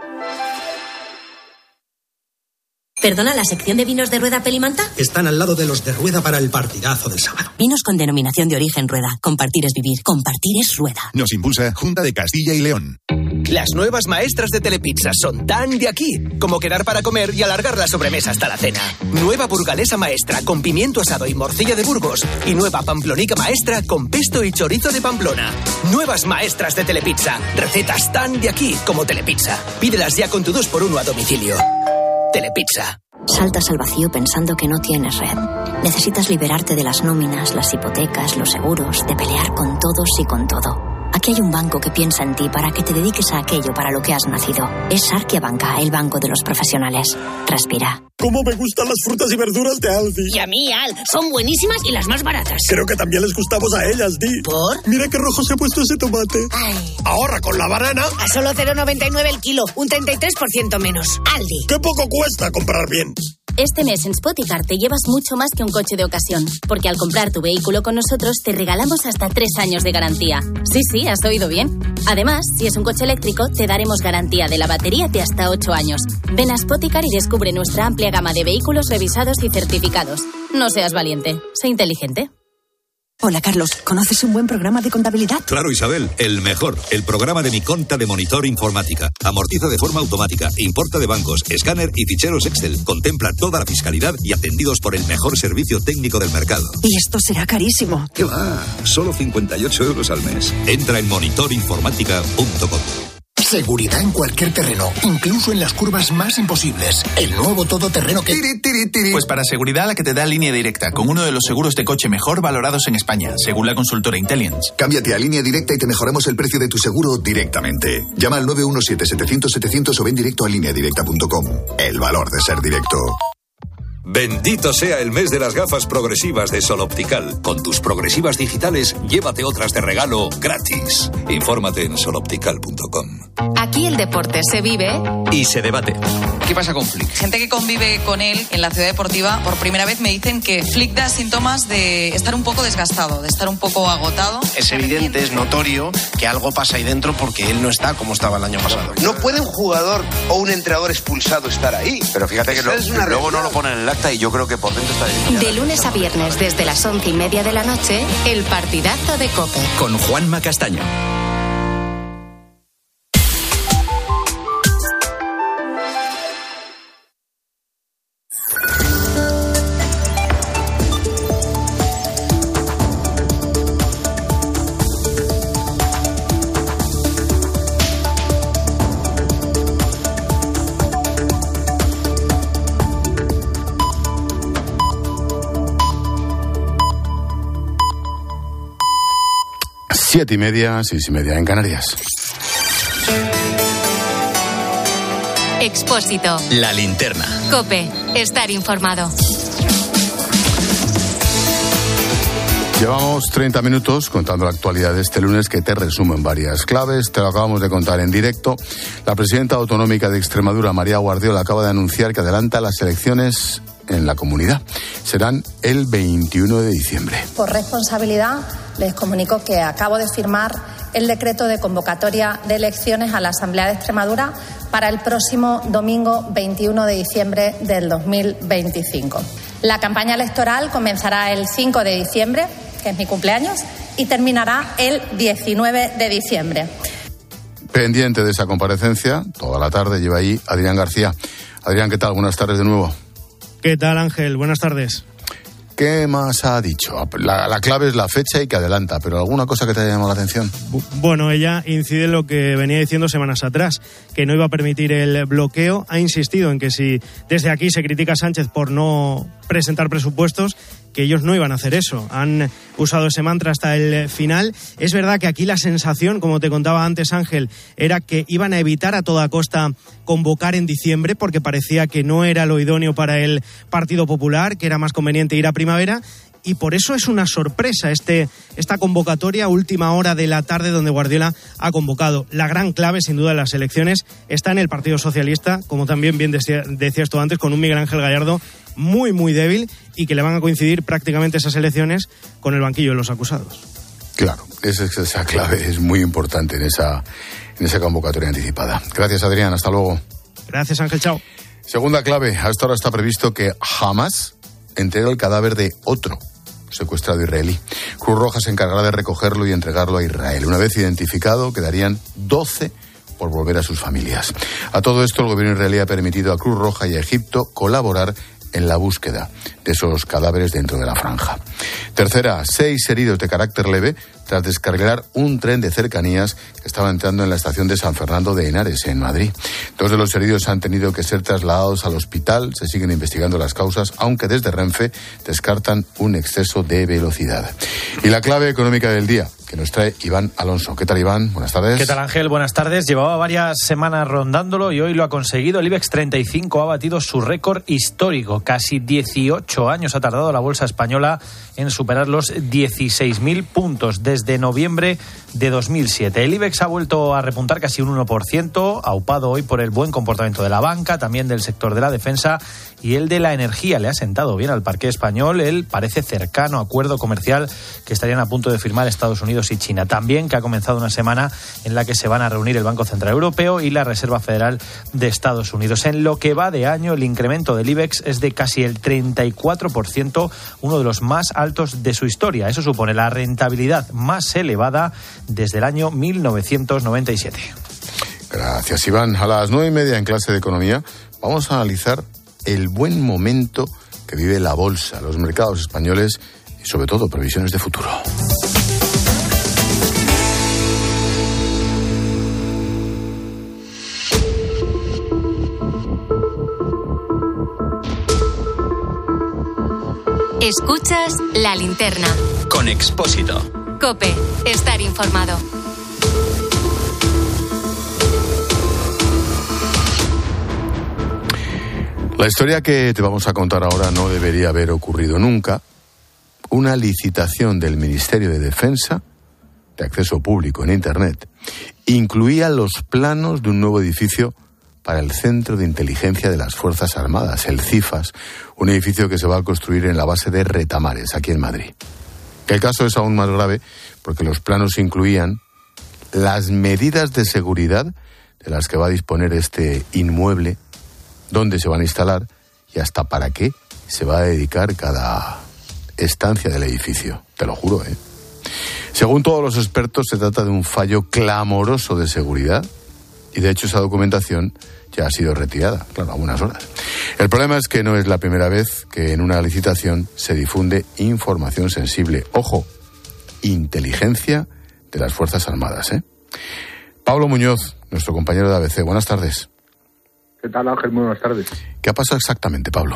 ¿Perdona, la sección de vinos de Rueda Pelimanta? Están al lado de los de Rueda para el partidazo del sábado. Vinos con denominación de origen Rueda. Compartir es vivir. Compartir es Rueda. Nos impulsa Junta de Castilla y León. Las nuevas maestras de Telepizza son tan de aquí como quedar para comer y alargar la sobremesa hasta la cena. Nueva burgalesa maestra con pimiento asado y morcilla de Burgos. Y nueva pamplonica maestra con pesto y chorizo de Pamplona. Nuevas maestras de Telepizza. Recetas tan de aquí como Telepizza. Pídelas ya con tu 2x1 a domicilio. Telepizza. Saltas al vacío pensando que no tienes red. Necesitas liberarte de las nóminas, las hipotecas, los seguros, de pelear con todos y con todo. Aquí hay un banco que piensa en ti para que te dediques a aquello para lo que has nacido. Es Sarkia Banca, el banco de los profesionales. Respira. ¿Cómo me gustan las frutas y verduras de Aldi? Y a mí, Al. Son buenísimas y las más baratas. Creo que también les gustamos a ellas, Di. ¿Por? Mira qué rojo se ha puesto ese tomate. Ay. Ahorra con la banana. A solo 0,99 el kilo. Un 33% menos. Aldi. ¡Qué poco cuesta comprar bien! Este mes en Spoticar te llevas mucho más que un coche de ocasión, porque al comprar tu vehículo con nosotros te regalamos hasta 3 años de garantía. Sí, has oído bien. Además, si es un coche eléctrico, te daremos garantía de la batería de hasta 8 años. Ven a Spoticar y descubre nuestra amplia gama de vehículos revisados y certificados. No seas valiente, sé inteligente. Hola, Carlos. ¿Conoces un buen programa de contabilidad? Claro, Isabel. El mejor. El programa de Mi Conta de Monitor Informática. Amortiza de forma automática, importa de bancos, escáner y ficheros Excel. Contempla toda la fiscalidad y atendidos por el mejor servicio técnico del mercado. Y esto será carísimo. ¿Qué va? Solo 58 euros al mes. Entra en monitorinformática.com. Seguridad en cualquier terreno, incluso en las curvas más imposibles. El nuevo todoterreno que... Pues para seguridad la que te da Línea Directa, con uno de los seguros de coche mejor valorados en España, según la consultora Intelligence. Cámbiate a Línea Directa y te mejoramos el precio de tu seguro directamente. Llama al 917-700-700 o ven directo a lineadirecta.com. El valor de ser directo. Bendito sea el mes de las gafas progresivas de Sol Optical. Con tus progresivas digitales, llévate otras de regalo gratis. Infórmate en soloptical.com. Aquí el deporte se vive y se debate. ¿Qué pasa con Flick? Gente que convive con él en la ciudad deportiva, por primera vez me dicen que Flick da síntomas de estar un poco desgastado, de estar un poco agotado. Es evidente, es notorio que algo pasa ahí dentro porque él no está como estaba el año pasado. No puede un jugador o un entrenador expulsado estar ahí. Pero fíjate que luego no lo ponen en el acta y yo creo que por dentro está bien. De lunes a viernes desde las 11:30 de la noche, el partidazo de COPE. Con Juanma Castaño. Siete y media, 6:30 en Canarias. Expósito. La linterna. COPE. Estar informado. Llevamos 30 minutos contando la actualidad de este lunes, que te resumo en varias claves. Te lo acabamos de contar en directo. La presidenta autonómica de Extremadura, María Guardiola, acaba de anunciar que adelanta las elecciones en la comunidad. Serán el 21 de diciembre. Por responsabilidad, les comunico que acabo de firmar el decreto de convocatoria de elecciones a la Asamblea de Extremadura para el próximo domingo 21 de diciembre del 2025. La campaña electoral comenzará el 5 de diciembre, que es mi cumpleaños, y terminará el 19 de diciembre. Pendiente de esa comparecencia, toda la tarde lleva ahí Adrián García. Adrián, ¿qué tal? Buenas tardes de nuevo. ¿Qué tal, Ángel? Buenas tardes. ¿Qué más ha dicho? La clave es la fecha y que adelanta, pero ¿alguna cosa que te haya llamado la atención? Bueno, ella incide en lo que venía diciendo semanas atrás, que no iba a permitir el bloqueo. Ha insistido en que si desde aquí se critica a Sánchez por no presentar presupuestos, que ellos no iban a hacer eso. Han usado ese mantra hasta el final. Es verdad que aquí la sensación, como te contaba antes, Ángel, era que iban a evitar a toda costa convocar en diciembre, porque parecía que no era lo idóneo para el Partido Popular, que era más conveniente ir a primavera. Y por eso es una sorpresa esta convocatoria a última hora de la tarde, donde Guardiola ha convocado. La gran clave, sin duda, de las elecciones está en el Partido Socialista, como también bien decías tú antes, con un Miguel Ángel Gallardo muy, muy débil, y que le van a coincidir prácticamente esas elecciones con el banquillo de los acusados. Claro, esa clave es muy importante en esa convocatoria anticipada. Gracias, Adrián. Hasta luego. Gracias, Ángel. Chao. Segunda clave. Hasta ahora está previsto que Hamas entregue el cadáver de otro secuestrado israelí. Cruz Roja se encargará de recogerlo y entregarlo a Israel. Una vez identificado, quedarían 12 por volver a sus familias. A todo esto, el gobierno israelí ha permitido a Cruz Roja y a Egipto colaborar en la búsqueda de esos cadáveres dentro de la franja. Tercera, 6 heridos de carácter leve tras descarrilar un tren de cercanías que estaba entrando en la estación de San Fernando de Henares, en Madrid. 2 de los heridos han tenido que ser trasladados al hospital. Se siguen investigando las causas, aunque desde Renfe descartan un exceso de velocidad. Y la clave económica del día, que nos trae Iván Alonso. ¿Qué tal, Iván? Buenas tardes. ¿Qué tal, Ángel? Buenas tardes. Llevaba varias semanas rondándolo y hoy lo ha conseguido. El IBEX 35 ha batido su récord histórico. Casi 18 años ha tardado la bolsa española en superar los 16.000 puntos desde noviembre de 2007. El IBEX ha vuelto a repuntar casi un 1%, aupado hoy por el buen comportamiento de la banca, también del sector de la defensa y el de la energía. Le ha sentado bien al parqué español el parece cercano acuerdo comercial que estarían a punto de firmar Estados Unidos y China. También que ha comenzado una semana en la que se van a reunir el Banco Central Europeo y la Reserva Federal de Estados Unidos. En lo que va de año, el incremento del IBEX es de casi el 34%, uno de los más altos de su historia. Eso supone la rentabilidad más elevada desde el año 1997. Gracias, Iván. A las 9:30 en clase de economía vamos a analizar el buen momento que vive la bolsa, los mercados españoles y sobre todo previsiones de futuro. Escuchas La Linterna. Con Expósito. COPE. Estar informado. La historia que te vamos a contar ahora no debería haber ocurrido nunca. Una licitación del Ministerio de Defensa, de acceso público en Internet, incluía los planos de un nuevo edificio para el Centro de Inteligencia de las Fuerzas Armadas, el CIFAS, un edificio que se va a construir en la base de Retamares, aquí en Madrid. El caso es aún más grave porque los planos incluían las medidas de seguridad de las que va a disponer este inmueble, dónde se van a instalar y hasta para qué se va a dedicar cada estancia del edificio. Te lo juro, ¿eh? Según todos los expertos, se trata de un fallo clamoroso de seguridad y, de hecho, esa documentación ya ha sido retirada, claro, a unas horas. El problema es que no es la primera vez que en una licitación se difunde información sensible. Ojo, inteligencia de las Fuerzas Armadas, ¿eh? Pablo Muñoz, nuestro compañero de ABC. Buenas tardes. ¿Qué tal, Ángel? Muy buenas tardes. ¿Qué ha pasado exactamente, Pablo?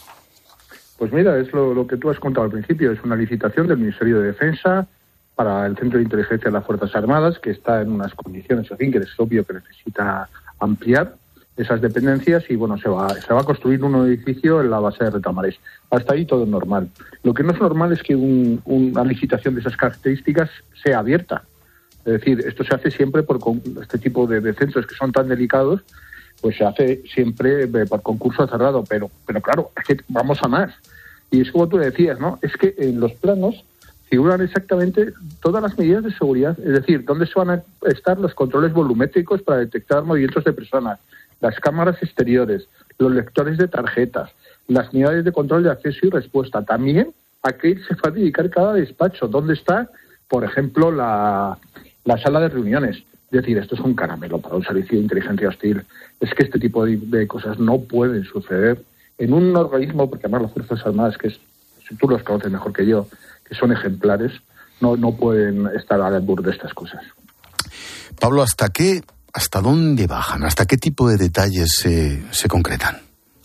Pues mira, es lo que tú has contado al principio. Es una licitación del Ministerio de Defensa para el Centro de Inteligencia de las Fuerzas Armadas, que está en unas condiciones, en fin, que es obvio que necesita ampliar esas dependencias y, bueno, se va a construir un nuevo edificio en la base de Retamares. Hasta ahí todo normal. Lo que no es normal es que una licitación de esas características sea abierta. Es decir, esto se hace siempre por este tipo de centros que son tan delicados, pues se hace siempre por concurso cerrado, pero claro, es que vamos a más. Y es como tú decías, ¿no? Es que en los planos figuran exactamente todas las medidas de seguridad, es decir, dónde se van a estar los controles volumétricos para detectar movimientos de personas, las cámaras exteriores, los lectores de tarjetas, las unidades de control de acceso y respuesta. También a qué se va a dedicar cada despacho, dónde está, por ejemplo, la sala de reuniones. Es decir, esto es un caramelo para un servicio de inteligencia hostil. Es que este tipo de cosas no pueden suceder en un organismo, porque además las Fuerzas Armadas, que tú los conoces mejor que yo, que son ejemplares, no pueden estar al albur de estas cosas. Pablo, ¿hasta dónde bajan? ¿Hasta qué tipo de detalles se concretan?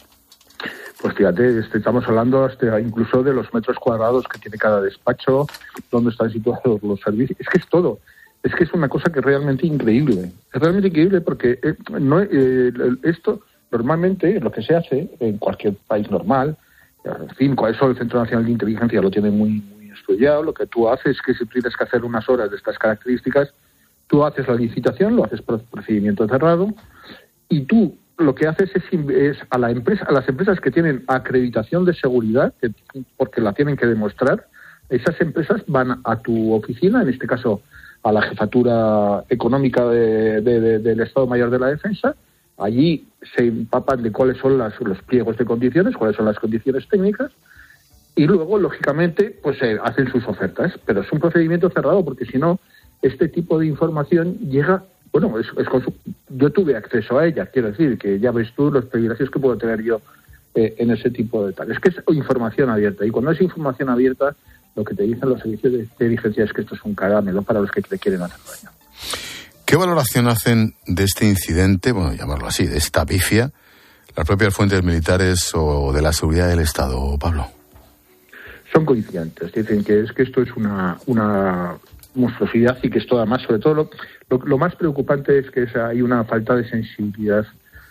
Pues fíjate, estamos hablando incluso de los metros cuadrados que tiene cada despacho, dónde están situados los servicios. Es que es todo. Es que es una cosa que es realmente increíble. Es realmente increíble porque esto normalmente lo que se hace en cualquier país normal, en fin, con eso el Centro Nacional de Inteligencia lo tiene muy, muy estudiado. Lo que tú haces es que si tienes que hacer unas horas de estas características, tú haces la licitación, lo haces por procedimiento cerrado y tú lo que haces es a las empresas que tienen acreditación de seguridad, porque la tienen que demostrar, esas empresas van a tu oficina, en este caso a la Jefatura Económica del Estado Mayor de la Defensa. Allí se empapan de cuáles son los pliegos de condiciones, cuáles son las condiciones técnicas, y luego, lógicamente, pues hacen sus ofertas. Pero es un procedimiento cerrado, porque si no, este tipo de información llega... Bueno, yo tuve acceso a ella, quiero decir, que ya ves tú los privilegios que puedo tener yo en ese tipo de tal. Es que es información abierta, y cuando es información abierta, lo que te dicen los servicios de inteligencia es que esto es un caramelo para los que te quieren hacer daño. ¿Qué valoración hacen de este incidente, bueno, llamarlo así, de esta pifia, las propias fuentes militares o de la seguridad del Estado, Pablo? Son coincidentes. Dicen que esto es una monstruosidad y que esto además, sobre todo, lo más preocupante es que hay una falta de sensibilidad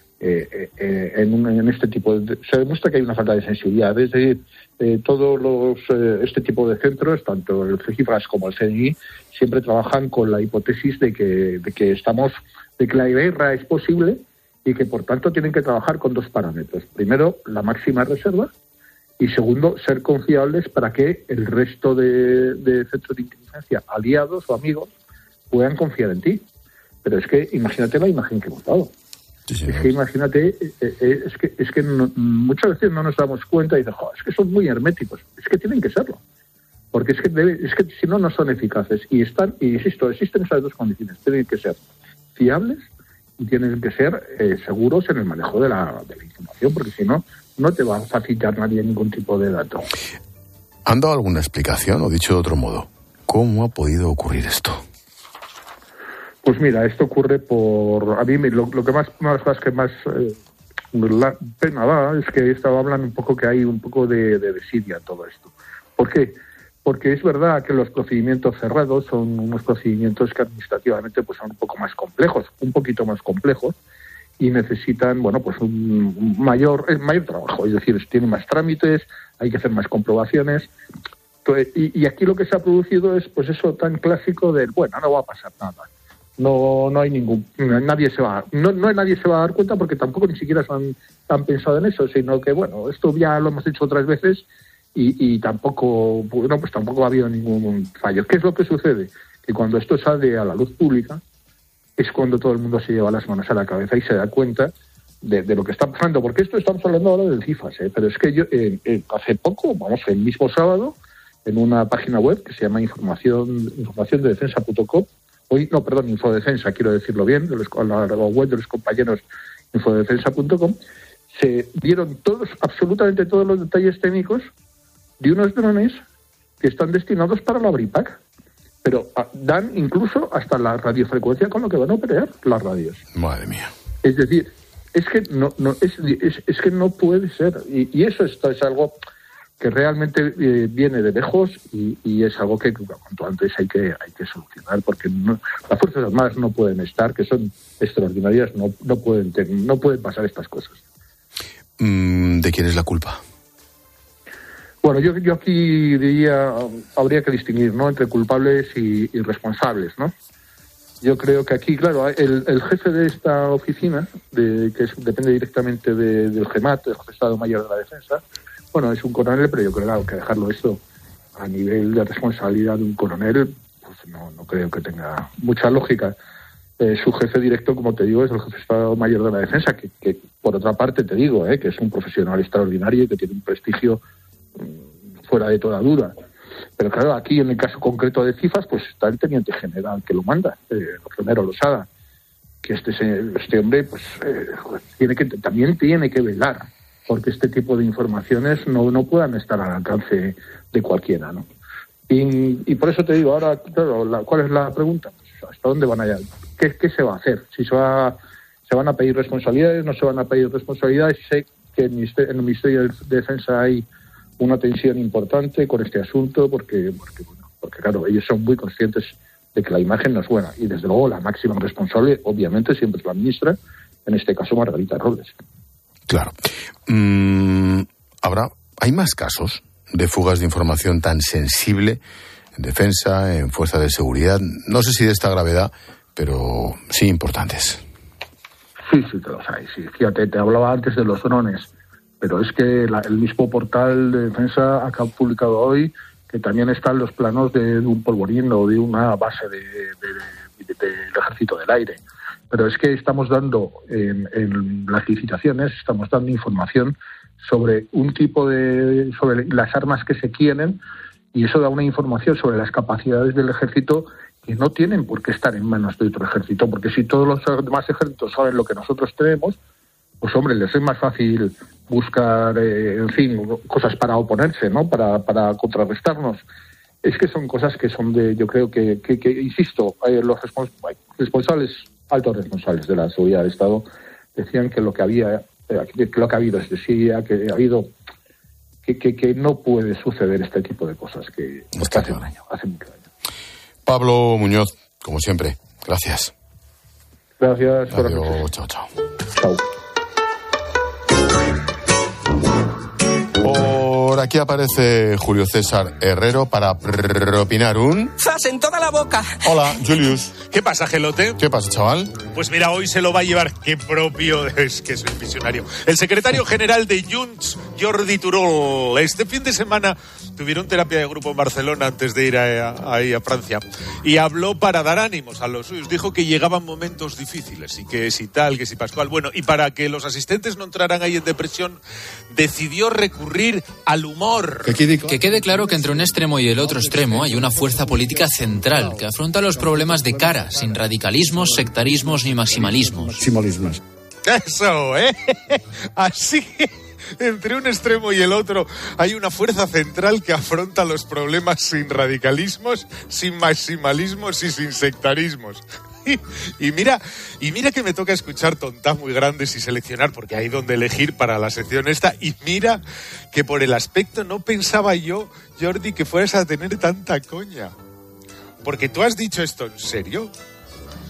en este tipo se demuestra que hay una falta de sensibilidad. Es decir, todos este tipo de centros, tanto el CIFAS como el CNI, siempre trabajan con la hipótesis de que la guerra es posible y que por tanto tienen que trabajar con dos parámetros. Primero, la máxima reserva, y segundo, ser confiables para que el resto de centros de inteligencia, aliados o amigos, puedan confiar en ti. Pero es que imagínate la imagen que hemos dado. Sí, es que imagínate, es que muchas veces no nos damos cuenta y dicen, es que son muy herméticos. Es que tienen que serlo. Porque es que si no, no son eficaces. Y insisto, existen esas dos condiciones. Tienen que ser fiables y tienen que ser seguros en el manejo de la información, porque si no, no te va a facilitar nadie ningún tipo de dato. ¿Han dado alguna explicación o, dicho de otro modo, cómo ha podido ocurrir esto? Pues mira, esto ocurre a mí lo que una de las cosas que más la pena da es que hablan un poco que hay un poco de desidia en todo esto. ¿Por qué? Porque es verdad que los procedimientos cerrados son unos procedimientos que administrativamente pues son un poquito más complejos, y necesitan, bueno, pues un mayor trabajo, es decir, tienen más trámites, hay que hacer más comprobaciones. Y aquí lo que se ha producido es, pues eso tan clásico del, bueno, no va a pasar nada. No hay nadie se va a dar cuenta, porque tampoco ni siquiera han pensado en eso, sino que, bueno, esto ya lo hemos hecho otras veces y tampoco ha habido ningún fallo. ¿Qué es lo que sucede? Que cuando esto sale a la luz pública es cuando todo el mundo se lleva las manos a la cabeza y se da cuenta de lo que está pasando, porque esto estamos hablando ahora del CIFAS, pero es que yo hace poco, el mismo sábado, en una página web que se llama informaciondedefensa.com, Infodefensa, quiero decirlo bien, la web de los compañeros Infodefensa.com, se dieron absolutamente todos los detalles técnicos de unos drones que están destinados para la BRIPAC, pero dan incluso hasta la radiofrecuencia con lo que van a operar las radios. Madre mía. Es decir, es que no puede ser, y esto es algo que realmente viene de lejos y es algo que cuanto antes hay que solucionar, porque las Fuerzas Armadas no pueden estar, que son extraordinarias, no pueden pasar estas cosas. ¿De quién es la culpa? Bueno, yo aquí diría, habría que distinguir, ¿no?, entre culpables y responsables, ¿no? Yo creo que aquí, claro, el jefe de esta oficina, depende directamente del GEMAT, el Jefe de Estado Mayor de la Defensa, bueno, es un coronel, pero yo creo que dejarlo esto a nivel de responsabilidad de un coronel, pues no creo que tenga mucha lógica. Su jefe directo, como te digo, es el Jefe de Estado Mayor de la Defensa, que por otra parte te digo, que es un profesional extraordinario y que tiene un prestigio fuera de toda duda. Pero claro, aquí en el caso concreto de CIFAS, pues está el teniente general que lo manda, Romero Losada, que este hombre pues también tiene que velar porque este tipo de informaciones no puedan estar al alcance de cualquiera, ¿no? Y por eso te digo, ahora, claro, ¿cuál es la pregunta? Pues, ¿hasta dónde van a ir? ¿Qué se va a hacer? Si se van a pedir responsabilidades, no se van a pedir responsabilidades. Sé que en el Ministerio de Defensa hay una tensión importante con este asunto, porque claro, ellos son muy conscientes de que la imagen no es buena, y desde luego la máxima responsable, obviamente, siempre es la ministra, en este caso Margarita Robles. Claro. ¿Hay más casos de fugas de información tan sensible en defensa, en fuerzas de seguridad? No sé si de esta gravedad, pero sí importantes. Sí, que los hay. Sí. Fíjate, te hablaba antes de los drones, pero es que el mismo portal de defensa ha publicado hoy que también están los planos de un polvorín o de una base del Ejército del Aire. Pero es que estamos dando, en las licitaciones, estamos dando información sobre sobre las armas que se quieren, y eso da una información sobre las capacidades del ejército que no tienen por qué estar en manos de otro ejército, porque si todos los demás ejércitos saben lo que nosotros tenemos, pues hombre, les es más fácil buscar, cosas para oponerse, ¿no?, para contrarrestarnos. Es que son cosas que son yo creo que insisto, los altos responsables de la seguridad del Estado decían que lo que ha habido es Siria, que ha habido que no puede suceder este tipo de cosas que hace un año, hace mucho año. Pablo Muñoz, como siempre, gracias. Gracias. Adiós, chao. Chao. Por aquí aparece Julio César Herrero para opinar un... ¡Zas en toda la boca! Hola, Julius. ¿Qué pasa, Gelote? ¿Qué pasa, chaval? Pues mira, hoy se lo va a llevar, qué propio, es que soy visionario, el secretario general de Junts, Jordi Turul. Este fin de semana tuvieron terapia de grupo en Barcelona antes de ir ahí a Francia, y habló para dar ánimos a los suyos. Dijo que llegaban momentos difíciles y que si tal, que si Pascual. Bueno, y para que los asistentes no entraran ahí en depresión, decidió recurrir al humor. Que quede claro que entre un extremo y el otro extremo hay una fuerza política central que afronta los problemas de cara, sin radicalismos, sectarismos ni maximalismos. Eso, Así, entre un extremo y el otro hay una fuerza central que afronta los problemas sin radicalismos, sin maximalismos y sin sectarismos. Y mira que me toca escuchar tontas muy grandes y seleccionar, porque hay donde elegir para la sección esta, y mira que por el aspecto no pensaba yo, Jordi, que fueras a tener tanta coña. Porque tú has dicho esto en serio.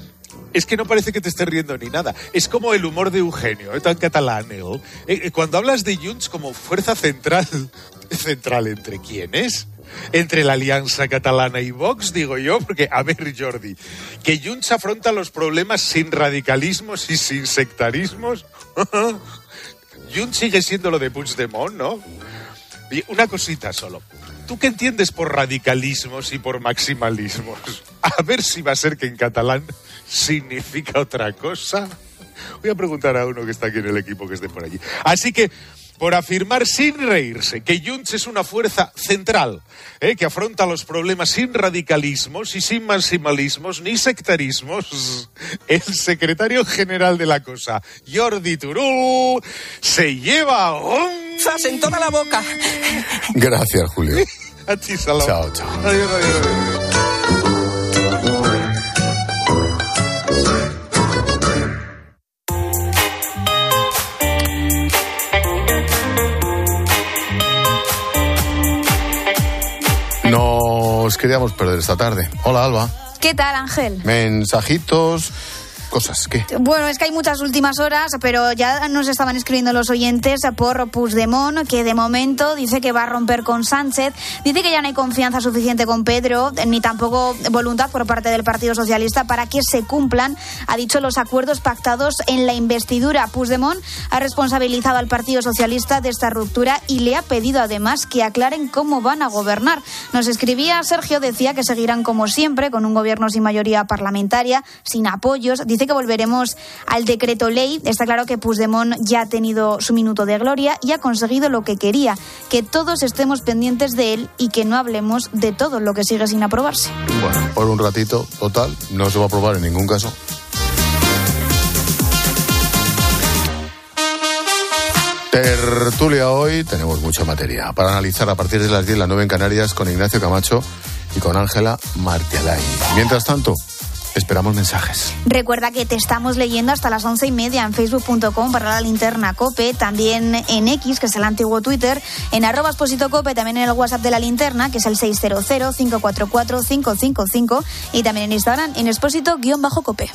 Es que no parece que te estés riendo ni nada. Es como el humor de Eugenio, tan catalán. Cuando hablas de Junts como fuerza central, ¿central entre quiénes? Entre la Alianza Catalana y Vox, digo yo, porque, a ver, Jordi, que Junts afronta los problemas sin radicalismos y sin sectarismos. Junts sigue siendo lo de Puigdemont, ¿no? Y una cosita solo. ¿Tú qué entiendes por radicalismos y por maximalismos? A ver si va a ser que en catalán significa otra cosa. Voy a preguntar a uno que está aquí en el equipo que esté por allí. Así que, por afirmar sin reírse que Junts es una fuerza central, que afronta los problemas sin radicalismos y sin maximalismos ni sectarismos, el secretario general de la cosa, Jordi Turull, se lleva un... ¡Zas en toda la boca! Gracias, Julio. A ti, Salón. Chao, chao. Adiós, adiós, adiós. Nos queríamos perder esta tarde. Hola, Alba. ¿Qué tal, Ángel? Mensajitos, cosas, ¿qué? Bueno, es que hay muchas últimas horas, pero ya nos estaban escribiendo los oyentes por Puigdemont, que de momento dice que va a romper con Sánchez, dice que ya no hay confianza suficiente con Pedro, ni tampoco voluntad por parte del Partido Socialista para que se cumplan, ha dicho, los acuerdos pactados en la investidura. Puigdemont ha responsabilizado al Partido Socialista de esta ruptura y le ha pedido además que aclaren cómo van a gobernar. Nos escribía Sergio, decía que seguirán como siempre, con un gobierno sin mayoría parlamentaria, sin apoyos. Dice que volveremos al decreto ley. Está claro que Puigdemont ya ha tenido su minuto de gloria y ha conseguido lo que quería, que todos estemos pendientes de él y que no hablemos de todo lo que sigue sin aprobarse. Bueno, por un ratito, total, no se va a aprobar en ningún caso. Tertulia hoy, tenemos mucha materia para analizar a partir de las 10, las 9 en Canarias, con Ignacio Camacho y con Ángela Martialay. Mientras tanto, esperamos mensajes. Recuerda que te estamos leyendo hasta las 11:30 en facebook.com/lalinternacope, también en X, que es el antiguo Twitter, en @expositocope, también en el WhatsApp de La Linterna, que es el 600-544-555, y también en Instagram, en expósito_cope.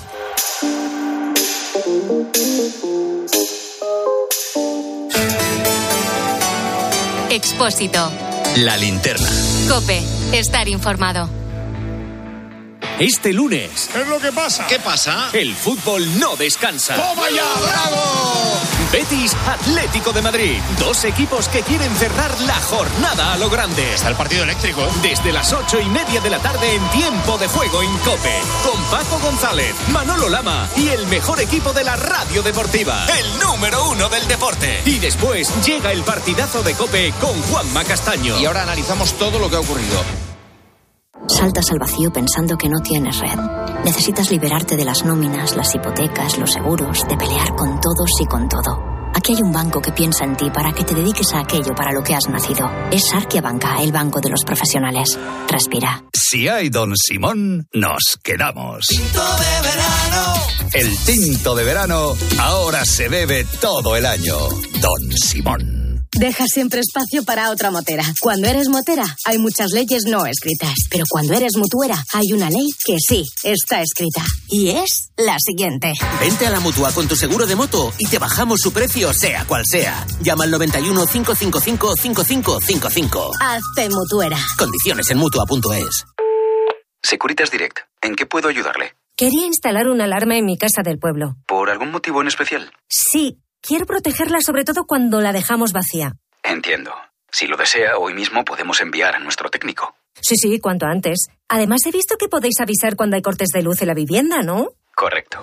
Expósito. La Linterna. COPE. Estar informado. Este lunes. ¿Qué es lo que pasa? ¿Qué pasa? El fútbol no descansa. ¡Toma ya! ¡Bravo! Betis Atlético de Madrid. Dos equipos que quieren cerrar la jornada a lo grande. Está el partido eléctrico. Desde las 8:30 de la tarde en Tiempo de Juego en COPE. Con Paco González, Manolo Lama y el mejor equipo de la radio deportiva. El número 1 del deporte. Y después llega el partidazo de COPE con Juanma Castaño. Y ahora analizamos todo lo que ha ocurrido. Saltas al vacío pensando que no tienes red. Necesitas liberarte de las nóminas, las hipotecas, los seguros, de pelear con todos y con todo. Aquí hay un banco que piensa en ti para que te dediques a aquello para lo que has nacido. Es Sarkia Banca, el banco de los profesionales. Respira. Si hay Don Simón, nos quedamos. Tinto de verano. El tinto de verano ahora se bebe todo el año. Don Simón. Deja siempre espacio para otra motera. Cuando eres motera, hay muchas leyes no escritas. Pero cuando eres mutuera, hay una ley que sí está escrita. Y es la siguiente. Vente a la Mutua con tu seguro de moto y te bajamos su precio, sea cual sea. Llama al 91 555 5555. Hazte mutuera. Condiciones en Mutua.es. Securitas Direct. ¿En qué puedo ayudarle? Quería instalar una alarma en mi casa del pueblo. ¿Por algún motivo en especial? Sí. Quiero protegerla sobre todo cuando la dejamos vacía. Entiendo. Si lo desea, hoy mismo podemos enviar a nuestro técnico. Sí, cuanto antes. Además, he visto que podéis avisar cuando hay cortes de luz en la vivienda, ¿no? Correcto.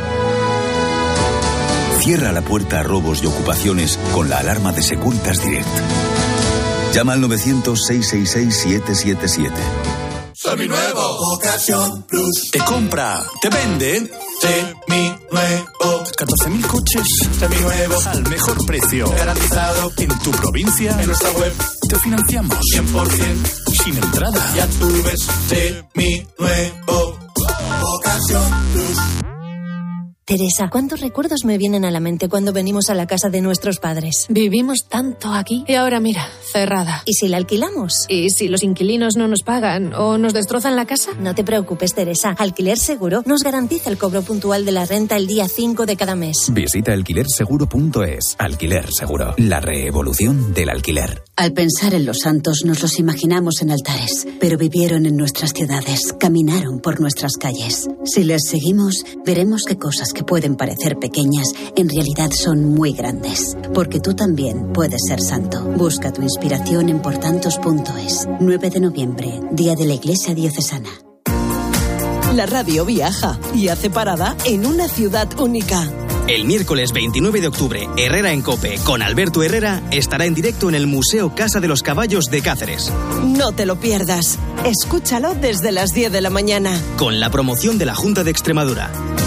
Cierra la puerta a robos y ocupaciones con la alarma de Securitas Direct. Llama al 900-666-777. Seminuevo. Ocasión Plus. Te compra, te vende. Seminuevo. 14.000 coches. Seminuevo. Al mejor precio. Garantizado. En tu provincia. En nuestra web. Te financiamos. 100%. Sin entrada. Ya tú ves. Seminuevo. Ocasión Plus. Teresa, ¿cuántos recuerdos me vienen a la mente cuando venimos a la casa de nuestros padres? Vivimos tanto aquí y ahora mira, cerrada. ¿Y si la alquilamos? ¿Y si los inquilinos no nos pagan o nos destrozan la casa? No te preocupes, Teresa. Alquiler Seguro nos garantiza el cobro puntual de la renta el día 5 de cada mes. Visita alquilerseguro.es. Alquiler Seguro, la revolución del alquiler. Al pensar en los santos nos los imaginamos en altares, pero vivieron en nuestras ciudades, caminaron por nuestras calles. Si les seguimos, veremos que cosas que pueden parecer pequeñas en realidad son muy grandes, porque tú también puedes ser santo. Busca tu inspiración en portantos.es. 9 de noviembre, Día de la Iglesia Diocesana. La radio viaja y hace parada en una ciudad única. El miércoles 29 de octubre, Herrera en COPE, con Alberto Herrera, estará en directo en el Museo Casa de los Caballos de Cáceres. No te lo pierdas. Escúchalo desde las 10 de la mañana. Con la promoción de la Junta de Extremadura.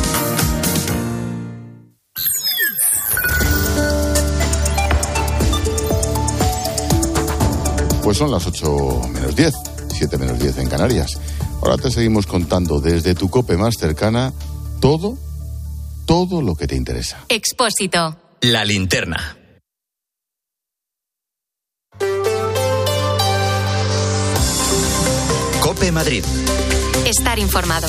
Pues son las 8 menos 10, 7 menos 10 en Canarias. Ahora te seguimos contando desde tu COPE más cercana todo lo que te interesa. Expósito. La linterna. COPE Madrid. Estar informado.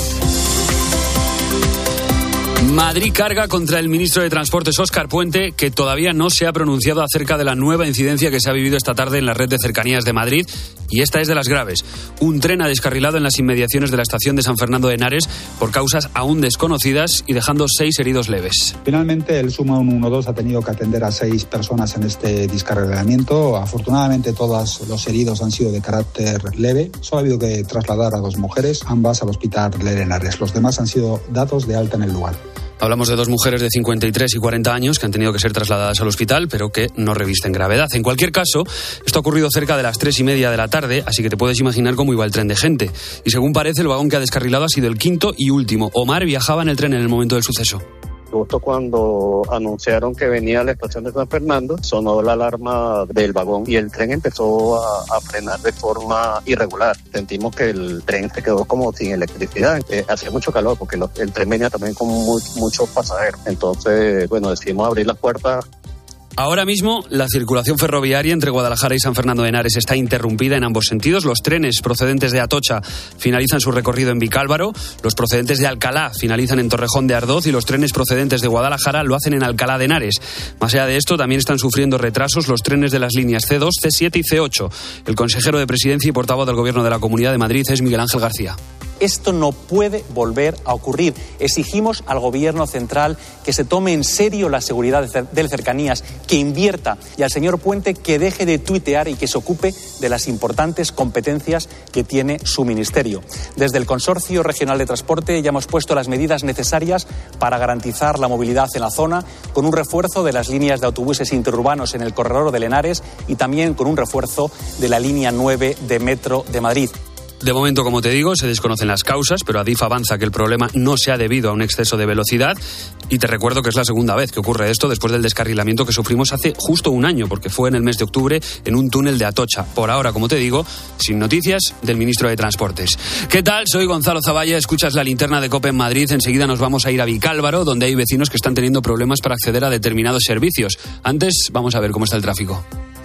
Madrid carga contra el ministro de Transportes, Óscar Puente, que todavía no se ha pronunciado acerca de la nueva incidencia que se ha vivido esta tarde en la red de cercanías de Madrid, y esta es de las graves. Un tren ha descarrilado en las inmediaciones de la estación de San Fernando de Henares por causas aún desconocidas y dejando 6 heridos leves. Finalmente, el Suma 112 ha tenido que atender a 6 personas en este descarrilamiento. Afortunadamente, todos los heridos han sido de carácter leve. Solo ha habido que trasladar a 2 mujeres, ambas al hospital de Henares. Los demás han sido dados de alta en el lugar. Hablamos de 2 mujeres de 53 y 40 años que han tenido que ser trasladadas al hospital, pero que no revisten gravedad. En cualquier caso, esto ha ocurrido cerca de las 3:30 de la tarde, así que te puedes imaginar cómo iba el tren de gente. Y según parece, el vagón que ha descarrilado ha sido el 5º y último. Omar viajaba en el tren en el momento del suceso. Justo cuando anunciaron que venía a la estación de San Fernando, sonó la alarma del vagón y el tren empezó a frenar de forma irregular. Sentimos que el tren se quedó como sin electricidad. Hacía mucho calor porque el tren venía también con muchos pasajeros. Entonces, decidimos abrir las puertas. Ahora mismo, la circulación ferroviaria entre Guadalajara y San Fernando de Henares está interrumpida en ambos sentidos. Los trenes procedentes de Atocha finalizan su recorrido en Vicálvaro, los procedentes de Alcalá finalizan en Torrejón de Ardoz y los trenes procedentes de Guadalajara lo hacen en Alcalá de Henares. Más allá de esto, también están sufriendo retrasos los trenes de las líneas C2, C7 y C8. El consejero de Presidencia y portavoz del Gobierno de la Comunidad de Madrid es Miguel Ángel García. Esto no puede volver a ocurrir. Exigimos al Gobierno central que se tome en serio la seguridad de cercanías, que invierta, y al señor Puente que deje de tuitear y que se ocupe de las importantes competencias que tiene su ministerio. Desde el Consorcio Regional de Transporte ya hemos puesto las medidas necesarias para garantizar la movilidad en la zona, con un refuerzo de las líneas de autobuses interurbanos en el corredor de Henares y también con un refuerzo de la línea 9 de Metro de Madrid. De momento, como te digo, se desconocen las causas, pero Adif avanza que el problema no se ha debido a un exceso de velocidad. Y te recuerdo que es la segunda vez que ocurre esto después del descarrilamiento que sufrimos hace justo un año, porque fue en el mes de octubre en un túnel de Atocha. Por ahora, como te digo, sin noticias del ministro de Transportes. ¿Qué tal? Soy Gonzalo Zavalla, escuchas la linterna de COPE en Madrid. Enseguida nos vamos a ir a Vicálvaro, donde hay vecinos que están teniendo problemas para acceder a determinados servicios. Antes, vamos a ver cómo está el tráfico.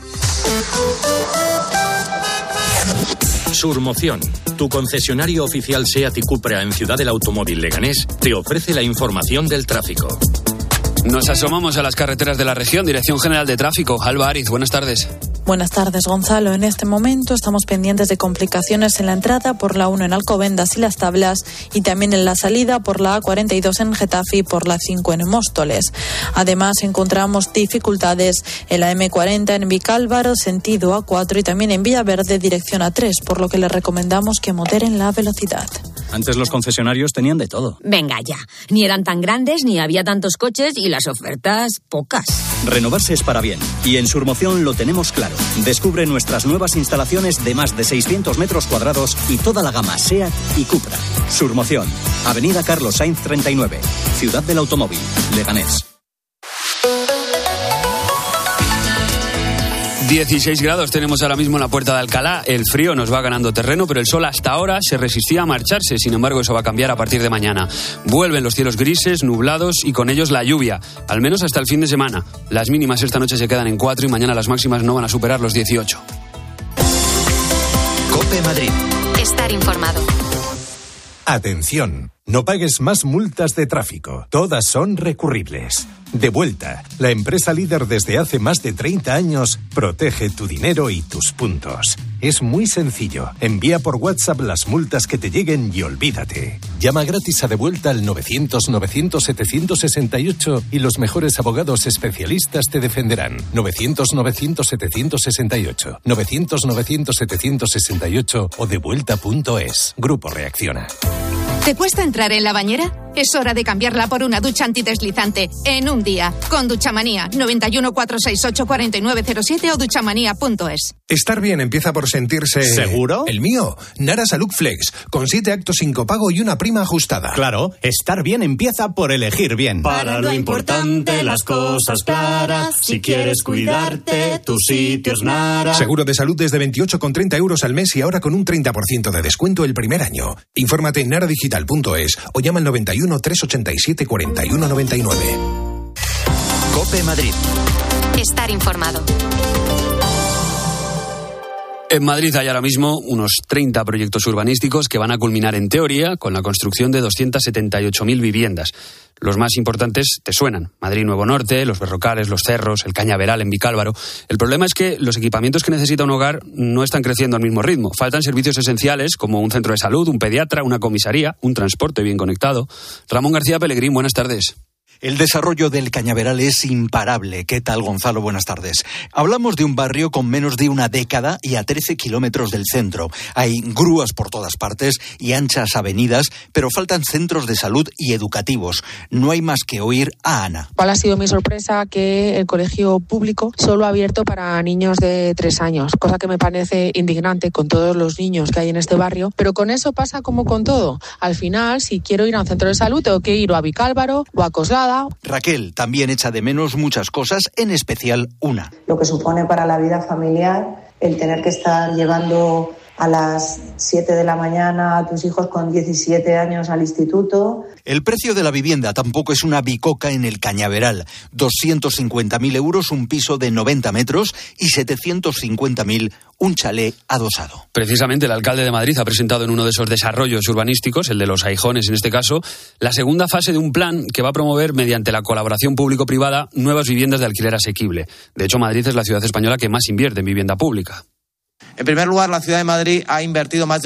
Surmoción, tu concesionario oficial SEAT y Cupra en Ciudad del Automóvil Leganés, te ofrece la información del tráfico. Nos asomamos a las carreteras de la región. Dirección General de Tráfico, Alba Ariz, buenas tardes. Buenas tardes, Gonzalo. En este momento estamos pendientes de complicaciones en la entrada por la 1 en Alcobendas y Las Tablas y también en la salida por la A42 en Getafe y por la 5 en Móstoles. Además, encontramos dificultades en la M40 en Vicálvaro, sentido A4 y también en Villaverde, dirección A3, por lo que les recomendamos que moderen la velocidad. Antes los concesionarios tenían de todo. Venga ya, ni eran tan grandes, ni había tantos coches y las ofertas pocas. Renovarse es para bien y en Surmoción lo tenemos claro. Descubre nuestras nuevas instalaciones de más de 600 metros cuadrados y toda la gama SEAT y Cupra. Surmoción, Avenida Carlos Sainz 39, Ciudad del Automóvil, Leganés. 16 grados tenemos ahora mismo en la Puerta de Alcalá. El frío nos va ganando terreno, pero el sol hasta ahora se resistía a marcharse. Sin embargo, eso va a cambiar a partir de mañana. Vuelven los cielos grises, nublados y con ellos la lluvia, al menos hasta el fin de semana. Las mínimas esta noche se quedan en 4 y mañana las máximas no van a superar los 18. COPE Madrid. Estar informado. Atención, no pagues más multas de tráfico. Todas son recurribles. Devuelta, la empresa líder desde hace más de 30 años, protege tu dinero y tus puntos. Es muy sencillo. Envía por WhatsApp las multas que te lleguen y olvídate. Llama gratis a Devuelta al 900-900-768 y los mejores abogados especialistas te defenderán. 900-900-768. 900-900-768 o devuelta.es. Grupo Reacciona. ¿Te cuesta entrar en la bañera? Es hora de cambiarla por una ducha antideslizante en un día. Con Duchamanía. 91 468 4907 o duchamanía.es. Estar bien empieza por sentirse... ¿Seguro? El mío. Nara Salud Flex. Con 7 actos sin copago y una prima ajustada. Claro, estar bien empieza por elegir bien. Para lo importante, las cosas claras. Si quieres cuidarte, tu sitio es Nara. Seguro de salud desde 28,30 euros al mes y ahora con un 30% de descuento el primer año. Infórmate en naradigital.es o llama al 91 387 4199. COPE Madrid. Estar informado. En Madrid hay ahora mismo unos 30 proyectos urbanísticos que van a culminar en teoría con la construcción de 278.000 viviendas. Los más importantes te suenan: Madrid Nuevo Norte, Los Berrocales, Los Cerros, el Cañaveral en Vicálvaro. El problema es que los equipamientos que necesita un hogar no están creciendo al mismo ritmo. Faltan servicios esenciales como un centro de salud, un pediatra, una comisaría, un transporte bien conectado. Ramón García Pellegrín, buenas tardes. El desarrollo del Cañaveral es imparable. ¿Qué tal, Gonzalo? Buenas tardes. Hablamos de un barrio con menos de una década y a 13 kilómetros del centro. Hay grúas por todas partes y anchas avenidas, pero faltan centros de salud y educativos. No hay más que oír a Ana. ¿Cuál ha sido mi sorpresa? Que el colegio público solo ha abierto para niños de 3 años, cosa que me parece indignante con todos los niños que hay en este barrio, pero con eso pasa como con todo. Al final, si quiero ir a un centro de salud, tengo que ir o a Vicálvaro o a Coslada. Raquel también echa de menos muchas cosas, en especial una. Lo que supone para la vida familiar el tener que estar llevando a las 7 de la mañana a tus hijos con 17 años al instituto. El precio de la vivienda tampoco es una bicoca en el Cañaveral. 250.000 euros un piso de 90 metros y 750.000 un chalet adosado. Precisamente el alcalde de Madrid ha presentado en uno de esos desarrollos urbanísticos, el de Los Aijones en este caso, la segunda fase de un plan que va a promover mediante la colaboración público-privada nuevas viviendas de alquiler asequible. De hecho, Madrid es la ciudad española que más invierte en vivienda pública. En primer lugar, la Ciudad de Madrid ha invertido más de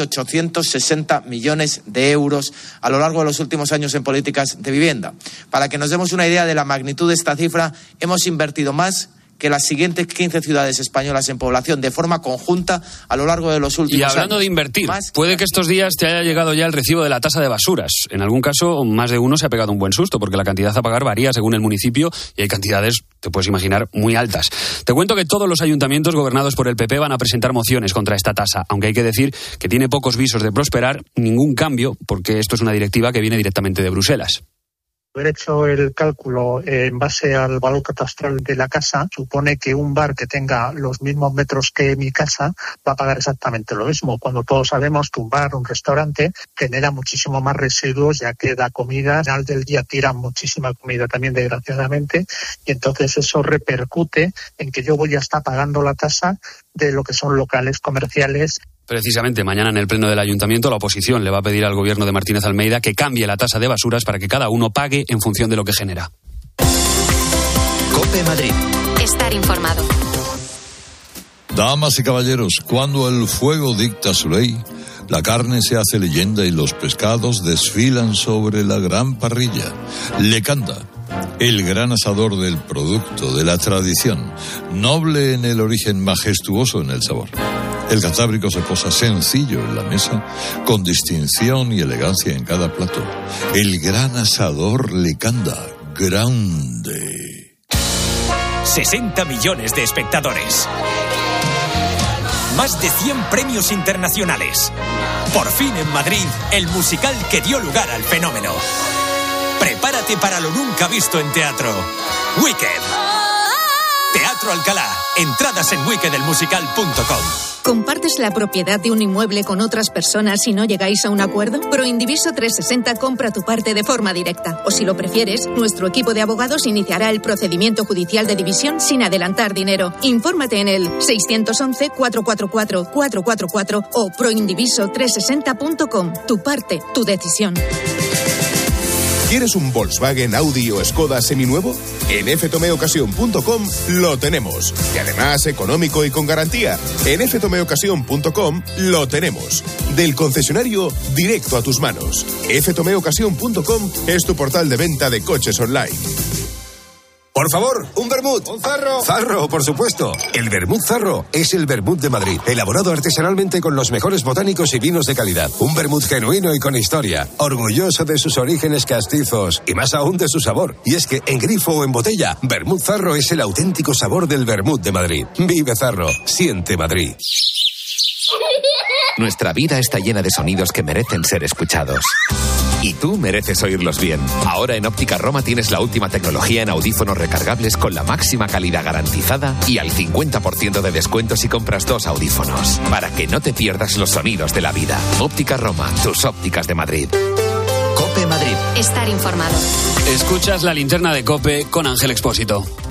860 millones de euros a lo largo de los últimos años en políticas de vivienda. Para que nos demos una idea de la magnitud de esta cifra, hemos invertido más que las siguientes 15 ciudades españolas en población de forma conjunta a lo largo de los últimos años. Y hablando de invertir, puede que estos días te haya llegado ya el recibo de la tasa de basuras. En algún caso, más de uno se ha pegado un buen susto, porque la cantidad a pagar varía según el municipio y hay cantidades, te puedes imaginar, muy altas. Te cuento que todos los ayuntamientos gobernados por el PP van a presentar mociones contra esta tasa, aunque hay que decir que tiene pocos visos de prosperar ningún cambio, porque esto es una directiva que viene directamente de Bruselas. Haber hecho el cálculo en base al valor catastral de la casa supone que un bar que tenga los mismos metros que mi casa va a pagar exactamente lo mismo, cuando todos sabemos que un bar, un restaurante, genera muchísimo más residuos, ya que da comida, al final del día tiran muchísima comida también, desgraciadamente, y entonces eso repercute en que yo voy a estar pagando la tasa de lo que son locales comerciales. Precisamente mañana en el pleno del ayuntamiento la oposición le va a pedir al gobierno de Martínez Almeida que cambie la tasa de basuras para que cada uno pague en función de lo que genera. COPE Madrid. Estar informado. Damas y caballeros, cuando el fuego dicta su ley, la carne se hace leyenda y los pescados desfilan sobre la gran parrilla. Lecanda, el gran asador del producto, de la tradición, noble en el origen, majestuoso en el sabor. El Cantábrico se posa sencillo en la mesa, con distinción y elegancia en cada plato. El gran asador Lecanda, grande. 60 millones de espectadores. Más de 100 premios internacionales. Por fin en Madrid, el musical que dio lugar al fenómeno. Prepárate para lo nunca visto en teatro. Wicked. Teatro Alcalá. Entradas en wickeddelmusical.com. ¿Compartes la propiedad de un inmueble con otras personas y no llegáis a un acuerdo? Proindiviso 360 compra tu parte de forma directa. O si lo prefieres, nuestro equipo de abogados iniciará el procedimiento judicial de división sin adelantar dinero. Infórmate en el 611-444-444 o proindiviso360.com. Tu parte, tu decisión. ¿Quieres un Volkswagen, Audi o Skoda seminuevo? En ftomeocasión.com lo tenemos. Y además económico y con garantía. En ftomeocasión.com lo tenemos. Del concesionario directo a tus manos. ftomeocasión.com es tu portal de venta de coches online. Por favor, un vermut. Un zarro. Zarro, por supuesto. El vermut Zarro es el vermut de Madrid, elaborado artesanalmente con los mejores botánicos y vinos de calidad. Un vermut genuino y con historia, orgulloso de sus orígenes castizos y más aún de su sabor. Y es que en grifo o en botella, vermut Zarro es el auténtico sabor del vermut de Madrid. Vive Zarro, siente Madrid. Nuestra vida está llena de sonidos que merecen ser escuchados. Y tú mereces oírlos bien. Ahora en Óptica Roma tienes la última tecnología en audífonos recargables con la máxima calidad garantizada y al 50% de descuento si compras 2 audífonos. Para que no te pierdas los sonidos de la vida. Óptica Roma, tus ópticas de Madrid. COPE Madrid. Estar informado. Escuchas la linterna de COPE con Ángel Expósito.